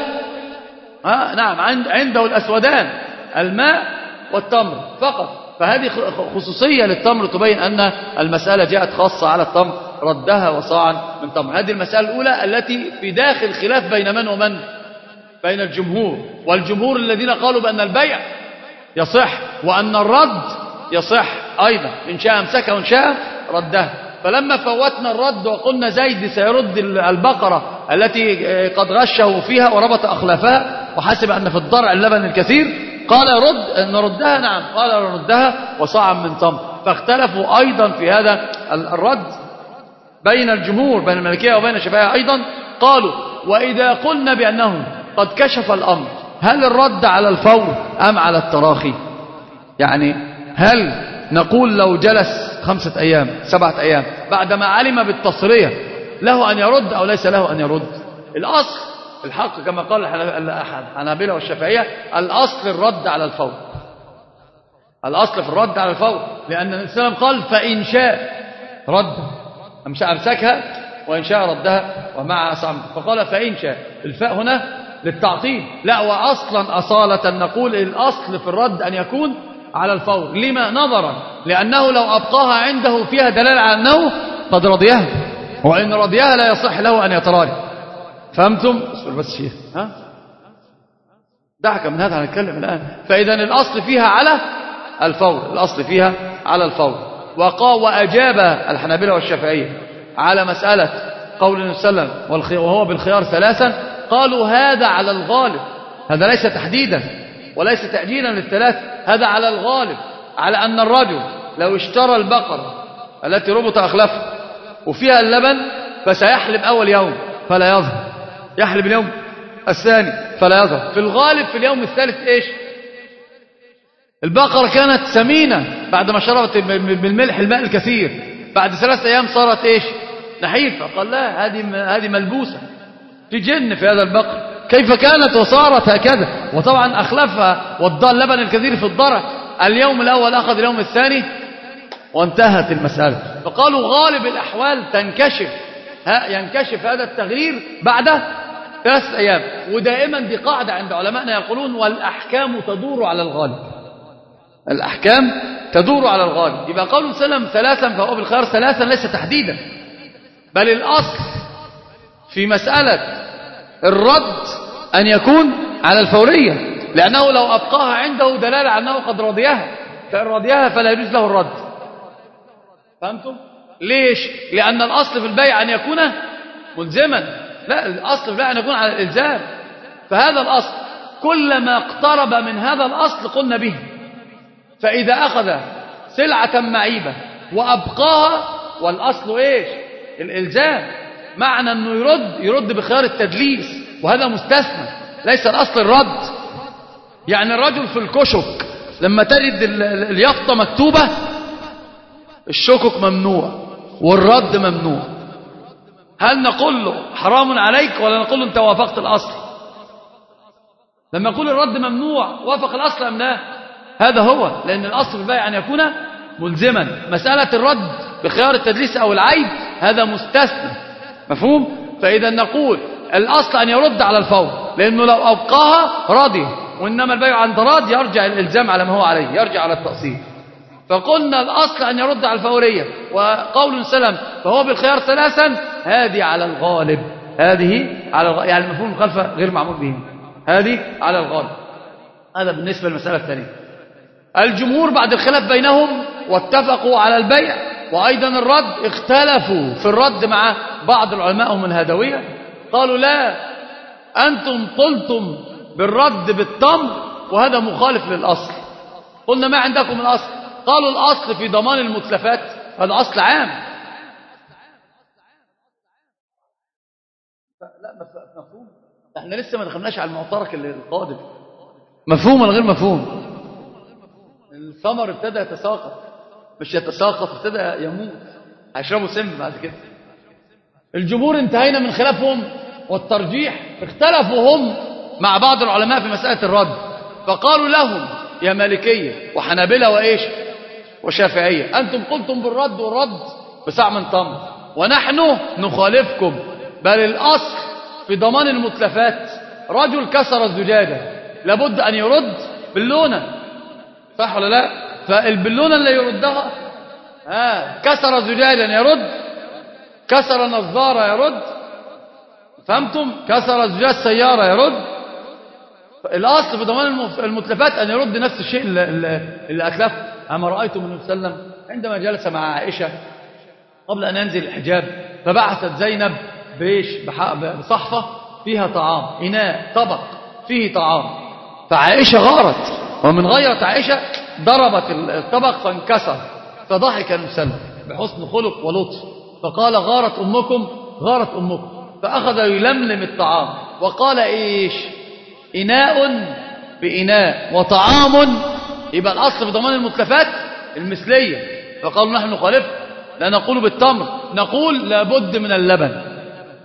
عنده الأسودان الماء والتمر فقط. فهذه خصوصية للتمر تبين أن المسألة جاءت خاصة على التمر ردها وصاعا من تمر. هذه المسألة الأولى التي في داخل خلاف بين من ومن؟ بين الجمهور، والجمهور الذين قالوا بأن البيع يصح وأن الرد يصح أيضا، إن شاء أمسكها وإن شاء ردها. فلما فوتنا الرد وقلنا زيد سيرد البقرة التي قد غشه فيها وربط أخلافها وحسب أن في الضرع اللبن الكثير، قال نردها، نعم قال نردها وصاعا من تمر. فاختلفوا أيضا في هذا الرد بين الجمهور بين المالكية وبين الشافعية أيضا. قالوا وإذا قلنا بأنه قد كشف الأمر هل الرد على الفور أم على التراخي؟ يعني هل نقول لو جلس 5 أيام 7 أيام بعدما علم بالتصرية له أن يرد أو ليس له أن يرد؟ الأصل الحق كما قال الحنابلة والشافعية، الأصل الرد على الفور، الأصل في الرد على الفور، لأن النبي صلى الله عليه وسلم قال فإن شاء رد أمسكها وإن شاء ردها ومع صعب، فقال فإن شاء. الفاء هنا للتعطيل، لا وأصلا أصالة نقول الأصل في الرد أن يكون على الفور. لما؟ نظرا لأنه لو أبقاها عنده فيها دلالة على أنه قد رضيها، وإن رضيها لا يصح له أن يتراجع. فهمتم؟ بس شيء دعك من هذا هنتكلم الآن. فإذا الأصل فيها على الفور، الأصل فيها على الفور. وأجاب الحنابلة والشافعية على مسألة قول النبي صلى الله عليه وسلم وهو بالخيار ثلاثا، قالوا هذا على الغالب، هذا ليس تحديدا وليس تأجيلا للثلاث، هذا على الغالب، على أن الرجل لو اشترى البقرة التي ربط أخلافها وفيها اللبن فسيحلب أول يوم فلا يظهر، يحلب اليوم الثاني فلا يظهر. في الغالب في اليوم الثالث إيش؟ البقرة كانت سمينة بعد ما شربت بالملح الماء الكثير، بعد 3 أيام صارت إيش؟ نحيفة. قال لا، هذه ملبوسة، في جن في هذا البقر، كيف كانت وصارت هكذا؟ وطبعا أخلفها والضال اللبن الكثير في الضرع، اليوم الأول أخذ اليوم الثاني وانتهت المسألة. فقالوا غالب الأحوال ينكشف هذا التغيير بعد 3 أيام. ودائما دي قاعدة عند علمائنا يقولون والأحكام تدور على الغالب، الأحكام تدور على الغالب. يبقى قالوا سلم ثلاثا فهو بالخيار ثلاثا ليس تحديدا، بل الأصل في مسألة الرد أن يكون على الفورية، لأنه لو أبقاها عنده دلالة على أنه قد رضيها، فإن رضيها فلا يجوز له الرد. فهمتم؟ ليش؟ لأن الأصل في البيع أن يكون ملزما، لا، الأصل في البيع أن يكون على الإلزام. فهذا الأصل كلما اقترب من هذا الأصل قلنا به. فإذا أخذ سلعة معيبة وأبقاها، والأصل إيش؟ الإلزام، معنى أنه يرد بخيار التدليس، وهذا مستثنى، ليس الأصل الرد. يعني الرجل في الكشك لما تجد اليافطة مكتوبة الشكك ممنوع والرد ممنوع، هل نقول له حرام عليك ولا نقول له أنت وافقت الأصل؟ لما يقول الرد ممنوع وافق الأصل أم لا؟ هذا هو، لأن الأصل في البيع أن يكون ملزما. مسألة الرد بخيار التدليس أو العيب هذا مستثنى، مفهوم؟ فإذا نقول الأصل أن يرد على الفور، لأنه لو أبقاها راضي، وإنما البيع عن تراض يرجع الإلزام على ما هو عليه، يرجع على التأصيل. فقلنا الأصل أن يرد على الفورية، وقول سلم فهو بالخيار ثلاثا هذه على الغالب، هذه على الغالب، يعني مفهوم المخالفة غير معمول به، هذه على الغالب. هذا بالنسبة للمسألة الثانية. الجمهور بعد الخلاف بينهم واتفقوا على البيع وأيضا الرد، اختلفوا في الرد مع بعض العلماء من الهدوية، قالوا لا، أنتم قلتم بالرد بالتمر وهذا مخالف للأصل. قلنا ما عندكم الأصل؟ قالوا الأصل في ضمان المتلفات، هذا أصل عام. لا مفهوم، احنا لسه ما دخلناش على المعترك القادم، مفهوم ولا غير مفهوم؟ الثمر ابتدى يتساقط، مش يتساقط، ابتدى يموت، هيشربوا سم بعد كده. الجمهور انتهينا من خلافهم والترجيح، اختلفوا هم مع بعض العلماء في مسألة الرد، فقالوا لهم يا مالكية وحنابلة وإيش وشافعية، أنتم قلتم بالرد والرد بساع من تمر، ونحن نخالفكم، بل الأصل في ضمان المتلفات رجل كسر الزجاجة لابد أن يرد باللونة، صح ولا لا؟ فالبلونة اللي يردها كسر زجاجا يرد، كسر نظارة يرد، فهمتم؟ كسر زجاج سيارة يرد. الأصل في ضمان المتلفات أن يرد نفس الشيء اللي أتلفه. أما رأيتم النبي صلى الله عليه وسلم عندما جلس مع عائشة قبل أن ينزل الحجاب فبعثت زينب بصحفة فيها طعام، إناء طبق فيه طعام، فعائشة غارت، ومن غيرة عائشة ضربت الطبق فانكسر، فضحك النبي صلى الله عليه وسلم بحسن خلق ولطف، فقال غارت أمكم، غارت أمكم، فأخذ يلملم الطعام وقال إيش؟ إناء بإناء وطعام. يبقى الأصل في ضمان المتلفات المثلية، فقالوا نحن نخالف، لا نقول بالتمر، نقول لابد من اللبن،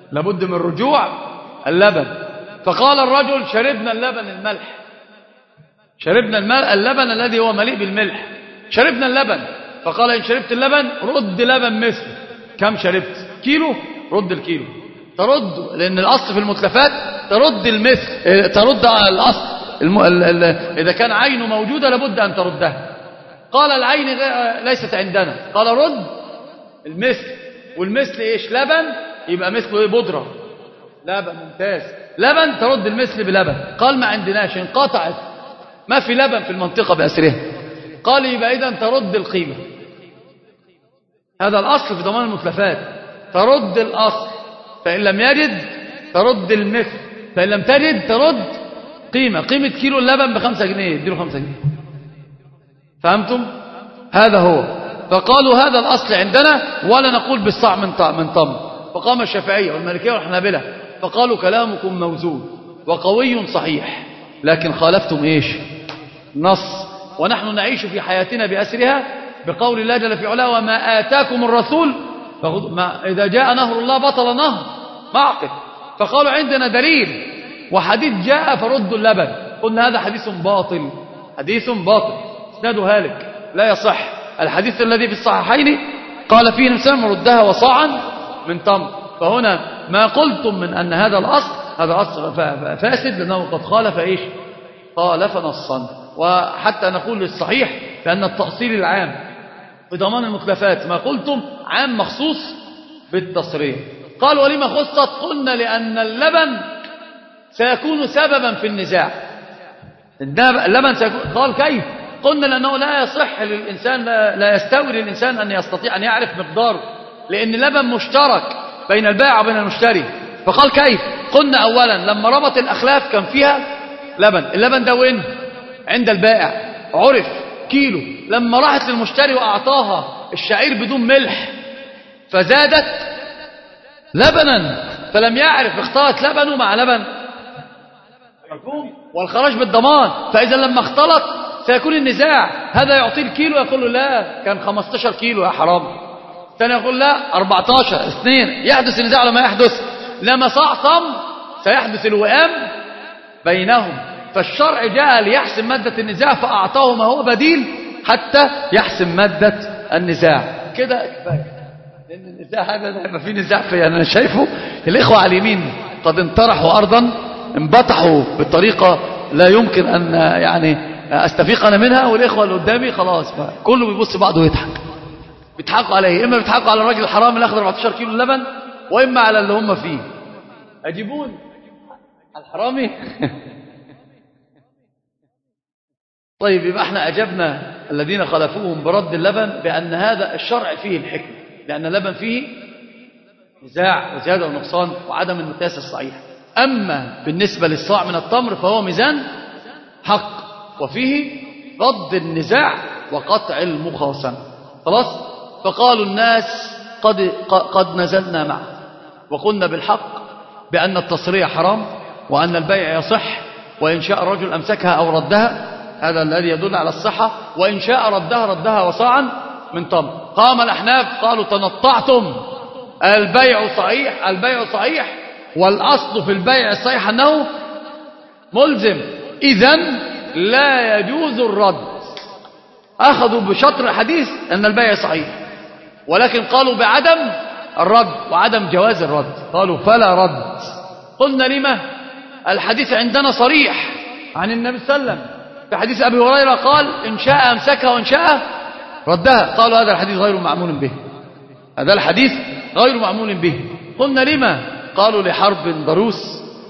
لابد من رجوع اللبن. فقال الرجل شربنا اللبن الملح، شربنا اللبن الذي هو مليء بالملح، شربنا اللبن. فقال إن شربت اللبن رد لبن مثله. كم شربت؟ كيلو؟ رد الكيلو. ترد، لأن الأصل في المتلفات ترد المثل، ترد الأصل. إذا كان عينه موجودة لابد أن تردها. قال العين ليست عندنا. قال رد المثل. والمثل إيش؟ لبن، يبقى مثله إيه؟ بودرة. لبن، ممتاز. لبن ترد المثل بلبن. قال ما عندناش، انقطعت، ما في لبن في المنطقة بأسرها. قال يبقى إذن ترد القيمة. هذا الأصل في ضمان المتلفات، ترد الأصل. فإن لم يجد ترد المثل، فإن لم تجد ترد قيمة كيلو اللبن ب5 جنيه، اديله 5 جنيه. فهمتم؟ هذا هو. فقالوا هذا الأصل عندنا ولا نقول بالصاع من تمر. فقام الشافعية والمالكية والحنابلة فقالوا كلامكم موزون وقوي صحيح، لكن خالفتم إيش؟ نص. ونحن نعيش في حياتنا بأسرها بقول الله جل في علاه وما آتاكم الرسول إذا جاء نهر الله بطل نهر معقل. فقالوا عندنا دليل وحديث جاء فردوا اللبن. قلنا هذا حديث باطل، حديث باطل اسناده هالك لا يصح. الحديث الذي في الصحيحين قال فيه الإنسان ردها وصاعا من تمر. فهنا ما قلتم من أن هذا الأصل هذا أصل فاسد، لأنه قد خالف إيش؟ خالف نصا. وحتى نقول للصحيح فأن التأصيل العام بضمان المتلفات ما قلتم عام مخصوص بالتصريح. قال ولما خصت؟ قلنا لأن اللبن سيكون سببا في النزاع. اللبن سيكون. قال كيف؟ قلنا لأنه لا يصح للإنسان، لا يستوي للإنسان أن يستطيع أن يعرف مقداره، لأن اللبن مشترك بين البائع وبين المشتري. فقال كيف؟ قلنا أولا لما ربط الأخلاف كان فيها لبن، اللبن ده وين؟ عند البائع، عرف كيلو. لما راحت للمشتري وأعطاها الشعير بدون ملح فزادت لبنا، فلم يعرف، اختلط لبنه مع لبن، والخراج بالضمان. فإذا لما اختلط سيكون النزاع. هذا يعطيه الكيلو يقول له لا كان 15 كيلو يا حرام، ثاني يقول لا 14 2. يحدث النزاع لما يحدث لما صعصم سيحدث الوئام بينهم. فالشرع جاء ليحسم مادة النزاع فأعطاه ما هو بديل حتى يحسم مادة النزاع. كده كفاية، لأن النزاع هذا يبقى فيه نزاع فيه. أنا شايفه الإخوة على اليمين قد انطرحوا أرضا، انبطحوا بطريقة لا يمكن أن يعني أستفيق أنا منها، والإخوة اللي قدامي خلاص كله بيبص بعضه ويضحك. بيضحكوا عليه، إما بيضحكوا على الراجل الحرام اللي أخذ 14 كيلو لبن، وإما على اللي هم فيه. أجيبون الحرامي. طيب يبقى احنا أجبنا الذين خالفوهم برد اللبن بأن هذا الشرع فيه الحكمة، لأن اللبن فيه نزاع وزيادة ونقصان وعدم المقياس الصحيح. أما بالنسبة للصاع من التمر فهو ميزان حق وفيه رد النزاع وقطع المخاصمة. خلاص. فقالوا الناس قد نزلنا معه وقلنا بالحق بأن التصريح حرام وأن البيع يصح، وإن شاء الرجل أمسكها أو ردها، هذا الذي يدل على الصحة، وإن شاء ردها وصاعا من تمر. قام الأحناف قالوا تنطعتم، البيع صحيح والأصل في البيع الصحيح أنه ملزم، إذن لا يجوز الرد. أخذوا بشطر الحديث أن البيع صحيح، ولكن قالوا بعدم الرد وعدم جواز الرد. قالوا فلا رد. قلنا لما؟ الحديث عندنا صريح عن النبي صلى الله عليه وسلم في حديث أبي هريرة قال إن شاء أمسكها وإن شاء ردها. قالوا هذا الحديث غير معمول به، هذا الحديث غير معمول به. قلنا لما؟ قالوا لحرب ضروس،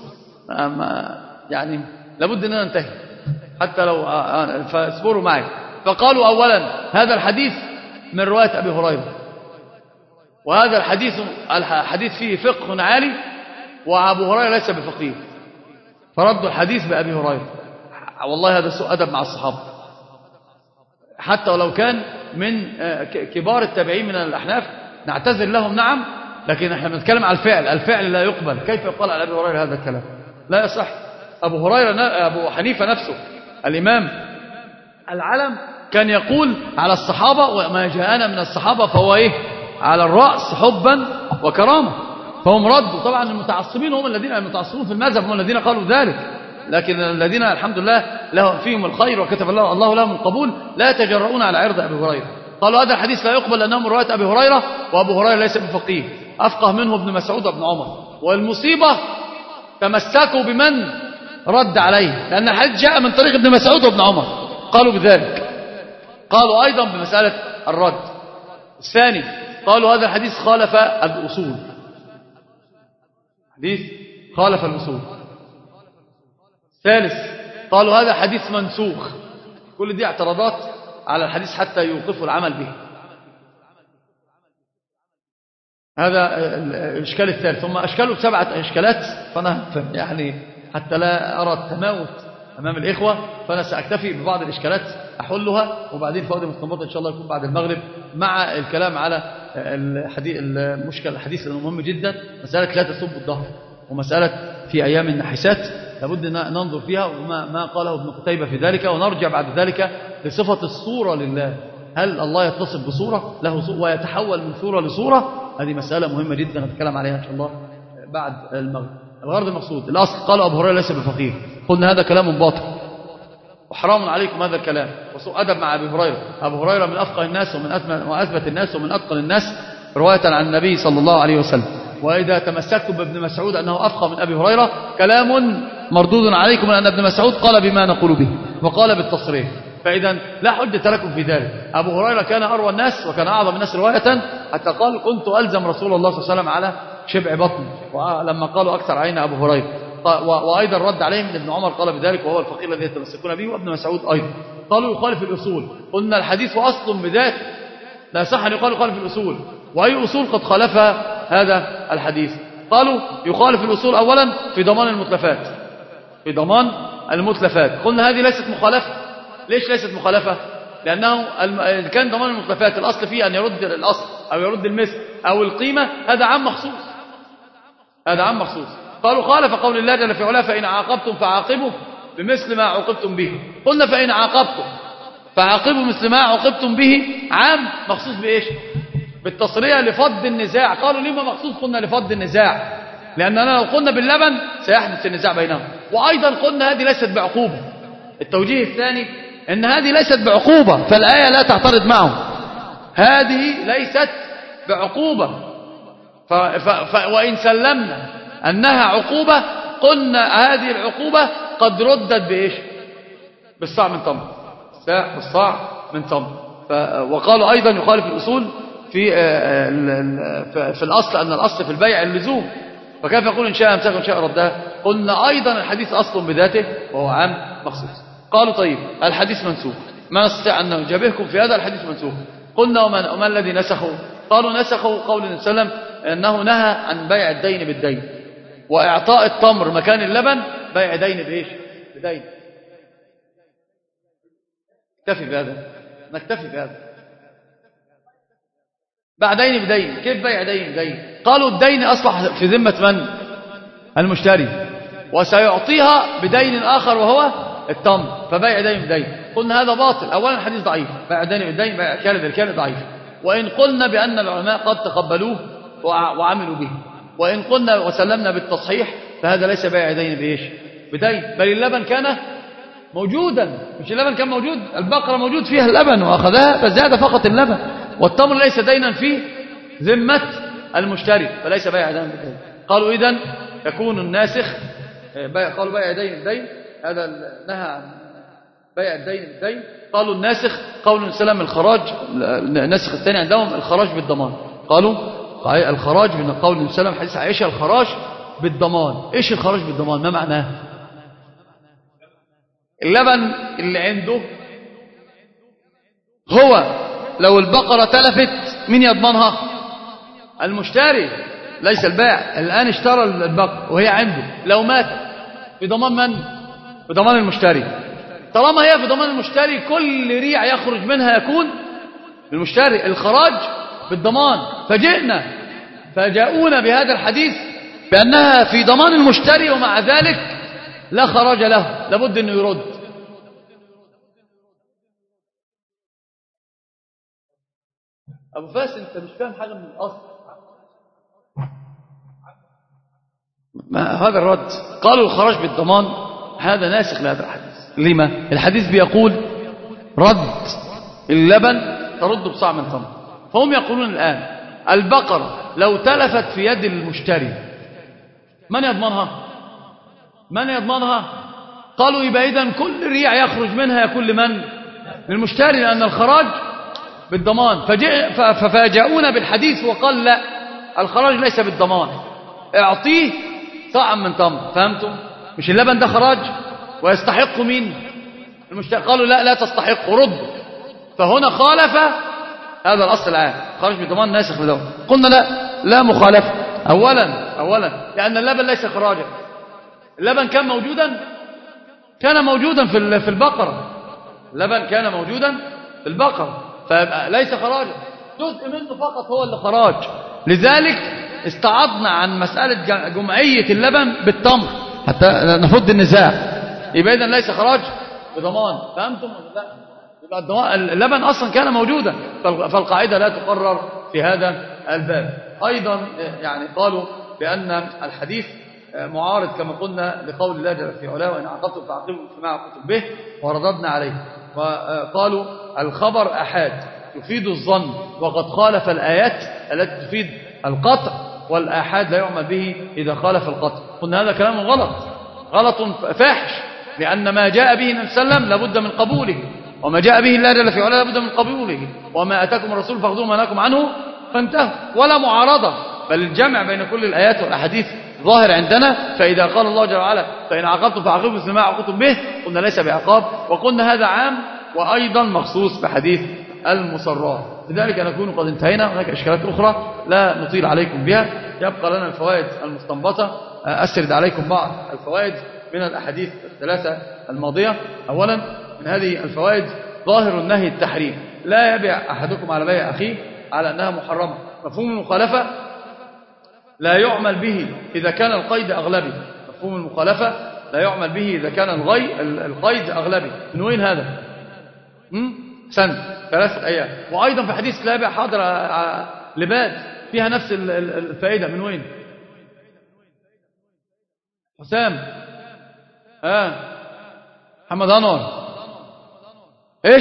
يعني لابد أن ننتهي حتى لو فاصبروا معي. فقالوا أولا هذا الحديث من رواية أبي هريرة، وهذا الحديث فيه فقه عالي، وأبو هريرة ليس بفقيه، فردوا الحديث بأبي هريرة. والله هذا سوء أدب مع الصحابة، حتى ولو كان من كبار التابعين من الأحناف، نعتذر لهم نعم، لكن احنا بنتكلم على الفعل لا يقبل. كيف يقال على أبي هريرة هذا الكلام؟ لا يصح. أبو حنيفة نفسه الإمام العلم كان يقول على الصحابة وما جاءنا من الصحابة فهو إيه؟ على الرأس حبا وكرامة. فهم ردوا. طبعا المتعصبين هم المتعصبون في المذهب هم الذين قالوا ذلك، لكن الذين الحمد لله لهم فيهم الخير وكتب الله لهم القبول لا يتجرؤون على عرض أبي هريرة. قالوا هذا الحديث لا يقبل لأنه من رواية أبي هريرة، وأبو هريرة ليس بفقيه، أفقه منه ابن مسعود وابن عمر. والمصيبة تمسكوا بمن رد عليه، لأن الحديث جاء من طريق ابن مسعود وابن عمر، قالوا بذلك. قالوا أيضا بمسألة الرد. الثاني قالوا هذا الحديث خالف الأصول، حديث خالف الأصول. الثالث قالوا هذا حديث منسوخ. كل دي اعتراضات على الحديث حتى يوقفوا العمل به. هذا الإشكال الثالث. ثم أشكالوا ب7 إشكالات، فأنا يعني حتى لا أرى التماوت أمام الإخوة، فأنا سأكتفي ببعض الإشكالات أحلها، وبعدين فوائد مستنبطة إن شاء الله يكون بعد المغرب مع الكلام على المشكلة الحديث لأنه مهم جدا. مسألة لا تسب الظهر، ومسألة في أيام النحسات لابد أن ننظر فيها، وما قاله ابن قتيبة في ذلك، ونرجع بعد ذلك لصفة الصورة لله. هل الله يتصف بصورة له صورة ويتحول من صورة لصورة؟ هذه مسألة مهمة جدا نتكلم عليها إن شاء الله بعد المغرب. الغرض المقصود الأصل قال أبو هريرة ليس بفقيه، قلنا هذا كلام باطل وحرام عليكم هذا الكلام، وسوء أدب مع أبي هريرة. أبو هريرة من أفقه الناس ومن أثبت الناس ومن أتقن الناس رواية عن النبي صلى الله عليه وسلم. وإذا تمسكتم بابن مسعود أنه أفقه من أبي هريرة كلام مردود عليكم، لأن ابن مسعود قال بما نقول به وقال بالتصريح، فإذا لا حجة لكم في ذلك. أبو هريرة كان أروى الناس وكان أعظم الناس رواية، حتى قال كنت ألزم رسول الله صلى الله عليه وسلم على شبع بطن، ولما قالوا أكثر علينا أبو هريرة. وأيضا رد عليهم ابن عمر قال بذلك، وهو الفقير الذي يتمسكون به، وابن مسعود أيضا. قالوا يخالف الأصول، قلنا الحديث أصل بذاته لا صح أن يقال يخالف الأصول، وأي أصول قد خالف هذا الحديث؟ قالوا يخالف الأصول أولا في ضمان المتلفات، في ضمان المتلفات. قلنا هذه ليست مخالفة. ليش ليست مخالفة؟ لأنه كان ضمان المتلفات الأصل فيه أن يرد الأصل أو يرد المثل أو القيمة، هذا عام مخصوص، هذا عام مخصوص. قالوا خالف قول الله جل في علاه فإن عاقبتم فعاقبوا بمثل ما عوقبتم به. قلنا فإن عاقبتم فعاقبوا مثل ما عوقبتم به، عام مخصوص بإيش؟ بالتصريح لفض النزاع. قالوا لما مخصوص؟ قلنا لفض النزاع، لأننا لو قلنا باللبن سيحدث النزاع بينهم. وأيضا قلنا هذه ليست بعقوبة. التوجيه الثاني أن هذه ليست بعقوبة، فالآية لا تعترض معه. هذه ليست بعقوبة، وإن سلمنا أنها عقوبة قلنا هذه العقوبة قد ردت بإيش؟ بالصاع من تمر، بالصاع من تمر. وقالوا أيضا يخالف الأصول في الأصل، أن الأصل في البيع اللزوم، فكيف يقول إن شاء أمسك وإن شاء ردها؟ قلنا أيضا الحديث أصل بذاته وهو عام مخصوص. قالوا طيب الحديث منسوخ، ما نستطيع أن نجابهكم في هذا الحديث منسوخ. قلنا وما الذي نسخوا؟ قالوا نسخوا قول النبي صلى الله عليه وسلم أنه نهى عن بيع الدين بالدين، وإعطاء التمر مكان اللبن بيع دين بإيش؟ بدين. نكتفي بهذا، نكتفي بهذا. باع دين بدين، كيف بيع دين بدين؟ قالوا الدين أصلح في ذمة من؟ المشتري، وسيعطيها بدين آخر وهو التمر، فبيع دين بدين. قلنا هذا باطل. أولا الحديث ضعيف، بيع دين بدين بيع كالب الكالب ضعيف. وإن قلنا بأن العلماء قد تقبلوه وعملوا به، وإن قلنا وسلمنا بالتصحيح، فهذا ليس بيع دين بإيش؟ بدين، بل اللبن كان موجودا. مش اللبن كان موجود، البقرة موجود فيها اللبن وأخذها فزاد فقط اللبن، والتمر ليس دينا في ذمة المشتري، فليس بيع دين بدين. قالوا إذن يكون الناسخ قالوا بيع دين بدين، هذا نهى عن بيع الدين بالدين. قالوا الناسخ قول السلام الخراج، الناسخ الثاني عندهم الخراج بالضمان. قالوا الخراج من قول السلام حديث عائشة الخراج بالضمان. إيش الخراج بالضمان؟ ما معناه؟ اللبن اللي عنده هو لو البقرة تلفت مين يضمنها؟ المشتري ليس البائع. الآن اشترى البقرة وهي عنده، لو مات بضمان من؟ بضمان المشتري. طالما هي في ضمان المشتري كل ريع يخرج منها يكون المشتري. الخراج بالضمان. فجاءونا بهذا الحديث بأنها في ضمان المشتري، ومع ذلك لا خراج له، لابد أنه يرد. أبو فاس أنت مش فاهم حاجة من الأصل. هذا الرد. قالوا الخراج بالضمان هذا ناسخ لهذا الحديث. لما؟ الحديث بيقول رد اللبن ترد بصاع من تمر. فهم يقولون الآن البقرة لو تلفت في يد المشتري من يضمنها؟ من يضمنها؟ قالوا يبقى إذن كل ريع يخرج منها يكون لمن؟ للمشتري، لأن الخراج بالضمان. ففاجأونا بالحديث وقال لا، الخراج ليس بالضمان، اعطيه صاعا من تمر. فهمتم؟ مش اللبن ده خراج ويستحق مين؟ المشتري. قالوا لا، لا تستحق، رد. فهنا خالف هذا الأصل العام، خرج بالضمان ناسخ لدوله. قلنا لا، لا مخالفة. أولا لأن اللبن ليس خراجا. اللبن كان موجودا في البقرة. اللبن كان موجودا في البقرة، فليس خراجا، جزء منه فقط هو اللي خراج. لذلك استعضنا عن مسألة جمعية اللبن بالتمر حتى نفض النزاع. يبقى إذن ليس خراج بضمان. فهمتم ولا لا؟ يبقى اللبن أصلا كان موجودا، فالقاعدة لا تقرر في هذا الباب. أيضا يعني قالوا بأن الحديث معارض كما قلنا لقول الله جل في علاه وإن عاقبتم فعاقبوا بما عاقبتم به ورددنا عليه. وقالوا الخبر أحاد يفيد الظن وقد خالف الآيات التي تفيد القطع، والآحاد لا يعمل به إذا خالف القطع. قلنا هذا كلام غلط فاحش، لأن ما جاء به النبي صلى الله عليه وسلم لابد من قبوله، وما جاء به الله جل في علاه لابد من قبوله، وما أتاكم الرسول فاخذوه ما نهاكم عنه فانتهوا. ولا معارضة، بل الجمع بين كل الآيات والأحاديث ظاهر عندنا. فإذا قال الله جل وعلا فإن عاقبتم فعاقبوا مثل ما عاقبتم به، قلنا ليس بعقاب، وقلنا هذا عام وأيضا مخصوص بحديث المصرات. لذلك نكون قد انتهينا. هناك إشكالات أخرى لا نطيل عليكم بها، يبقى لنا الفوائد المستنبطة. أسرد عليكم بعض الفوائد من الأحاديث الثلاثة الماضية. أولا من هذه الفوائد ظاهر النهي التحريم، لا يبيع أحدكم على بيع أخيه على أنها محرمة. مفهوم المخالفة لا يعمل به إذا كان القيد أغلبي. مفهوم المخالفة لا يعمل به إذا كان القيد أغلبي. من وين هذا؟ سنة 3 أيام. وأيضا في حديث لا يبيع حاضر لباد فيها نفس الفائدة. من وين؟ حسام محمد أنور إيش؟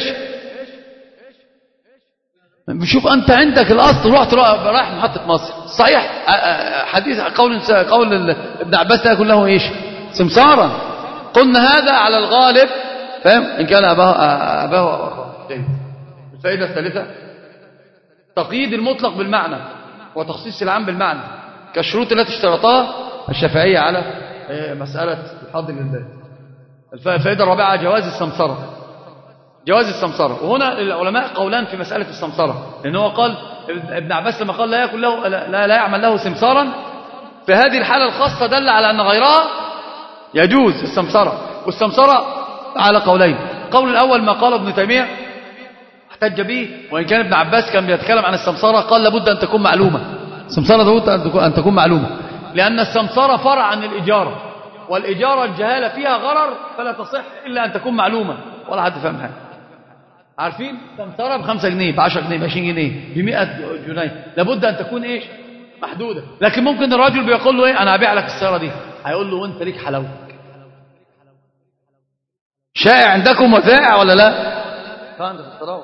بشوف أنت عندك الأصل، رحت رايح محطة مصر صحيح. حديث قول ابن عباس لا يكون له إيش؟ سمسارا. قلنا هذا على الغالب، فهم؟ إن كان أباه أو أخوه. الفائدة الثالثة تقييد المطلق بالمعنى وتخصيص العام بالمعنى كالشروط التي اشترطها الشافعية على مسألة الحاضر للبيت. الفائدة الرابعة جواز السمسرة. وهنا العلماء قولان في مسألة السمسرة، لأنه قال ابن عباس لما قال لا يكون له لا يعمل له سمسارا، في هذه الحالة الخاصة دل على أن غيرها يجوز السمسرة. والسمسرة على قولين. القول الأول ما قال ابن تيمية احتج به، وإن كان ابن عباس كان بيتكلم عن السمسرة قال لابد أن تكون معلومة. السمسرة لابد أن تكون معلومة، لأن السمسرة فرع عن الإجارة، والإجارة الجهالة فيها غرر فلا تصح إلا أن تكون معلومة. ولا حد فهم حاجة. عارفين سمسرة ب5 جنيه ب10 جنيه ب20 جنيه ب100 جنيه، لابد أن تكون إيش؟ محدودة. لكن ممكن الراجل بيقول له إيه؟ أنا هبيع لك السيارة دي، هيقول له وأنت ليك حلاوتك. شائع عندكم وذائع ولا لا؟ فهمت في الصلاة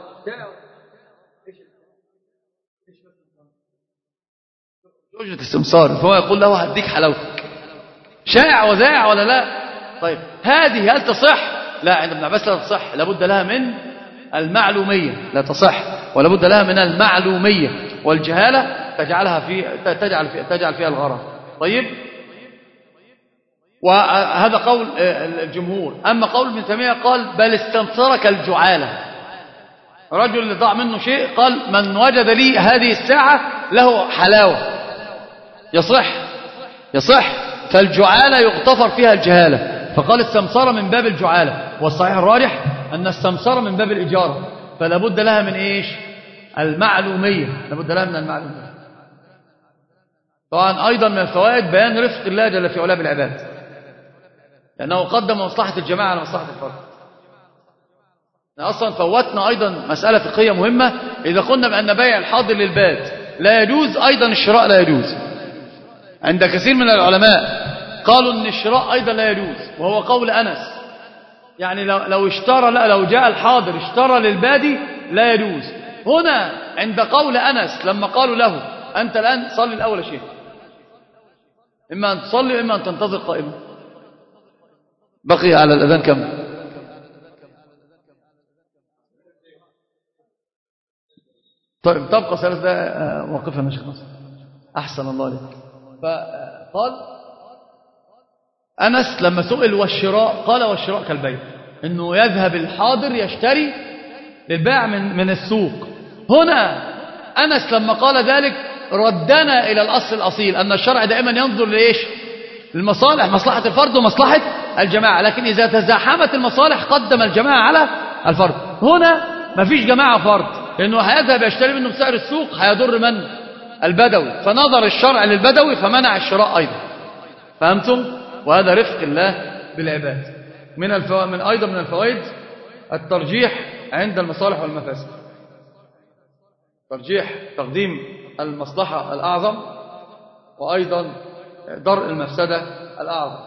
أجرة السمسار، فهو يقول له هديك حلاوتك. شائع وذائع ولا لا؟ طيب هذه هل تصح؟ لا، عند ابن عباس لا تصح، لابد لها من المعلومية. لا تصح ولابد لها من المعلومية، والجهالة تجعل فيها الغرض. طيب، وهذا قول الجمهور. أما قول ابن تيمية قال بل استمسر كالجعالة. رجل اللي ضاع منه شيء قال من وجد لي هذه الساعة له حلاوة، يصح. فالجعالة يغتفر فيها الجهالة، فقال السمسرة من باب الجعالة. والصحيح الراجح أن السمسرة من باب الإجارة، فلا بد لها من إيش؟ المعلومية. لابد لها من المعلومية. طبعا أيضا من الفوائد بيان رفق الله جل في علاه بالعباد، لأنه قدم مصلحة الجماعة على مصلحة الفرد. أصلا فوتنا أيضا مسألة فقهية مهمة. إذا قلنا بأن بيع الحاضر للباد لا يجوز، أيضا الشراء لا يجوز. عند كثير من العلماء قالوا ان الشراء ايضا لا يجوز، وهو قول انس. يعني لو اشترى، لا لو جاء الحاضر اشترى للبادي لا يجوز. هنا عند قول انس لما قالوا له انت الان صلي الاول يا شيخ، اما ان تصلي واما ان تنتظر قائما. بقي على الاذان كم؟ طيب تبقى 3 دقائق موقفا يا شيخ نصر. احسن الله عليك. فقال أنس لما سئل والشراء، قال والشراء كالبيع، إنه يذهب الحاضر يشتري للبيع من السوق. هنا أنس لما قال ذلك ردنا إلى الأصل الأصيل أن الشرع دائما ينظر لإيش؟ المصالح، مصلحة الفرد ومصلحة الجماعة، لكن إذا تزاحمت المصالح قدم الجماعة على الفرد. هنا ما فيش جماعة فرد، لأنه هيذهب يشتري منه بسعر السوق هيضر من؟ البدوي، فنظر الشرع للبدوي فمنع الشراء أيضا. فهمتم؟ وهذا رفق الله بالعباد. أيضا من الفوائد الترجيح عند المصالح والمفاسد، ترجيح تقديم المصلحة الأعظم وأيضا درء المفسدة الأعظم.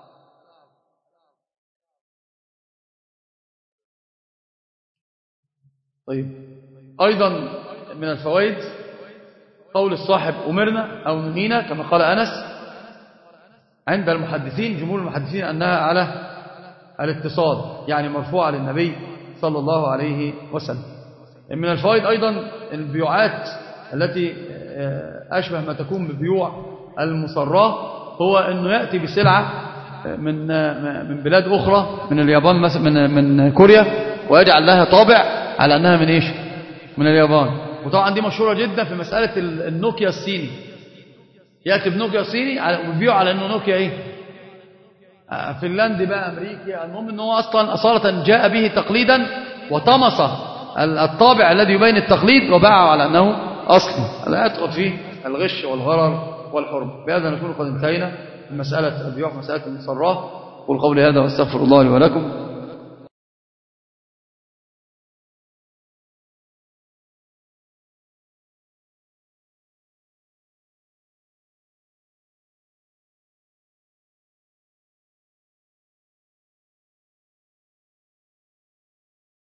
طيب أيضا من الفوائد قول الصاحب أمرنا أو نهينا كما قال أنس عند المحدثين، جمهور المحدثين أنها على الاتصال، يعني مرفوعة للنبي صلى الله عليه وسلم. من الفوائد أيضا البيوعات التي أشبه ما تكون ببيوع المصراه، هو أنه يأتي بسلعة من بلاد أخرى، من اليابان مثلا، من كوريا، ويجعل لها طابع على أنها من إيش؟ من اليابان. وطبعا دي مشهورة جدا في مسألة النوكيا الصيني، يكتب نوكيا صيني ويبيعه على أنه نوكيا إيه؟ فنلندي بقى، أمريكي. المهم أنه أصلا أصالة جاء به تقليدا وطمس الطابع الذي يبين التقليد وباعه على أنه أصلي، لا يدخل فيه الغش والغرر والحرم. بهذا نكون قد انتهينا من مسألة البيوع، مسألة المصراه. قل قولي هذا واستغفر الله لي ولكم.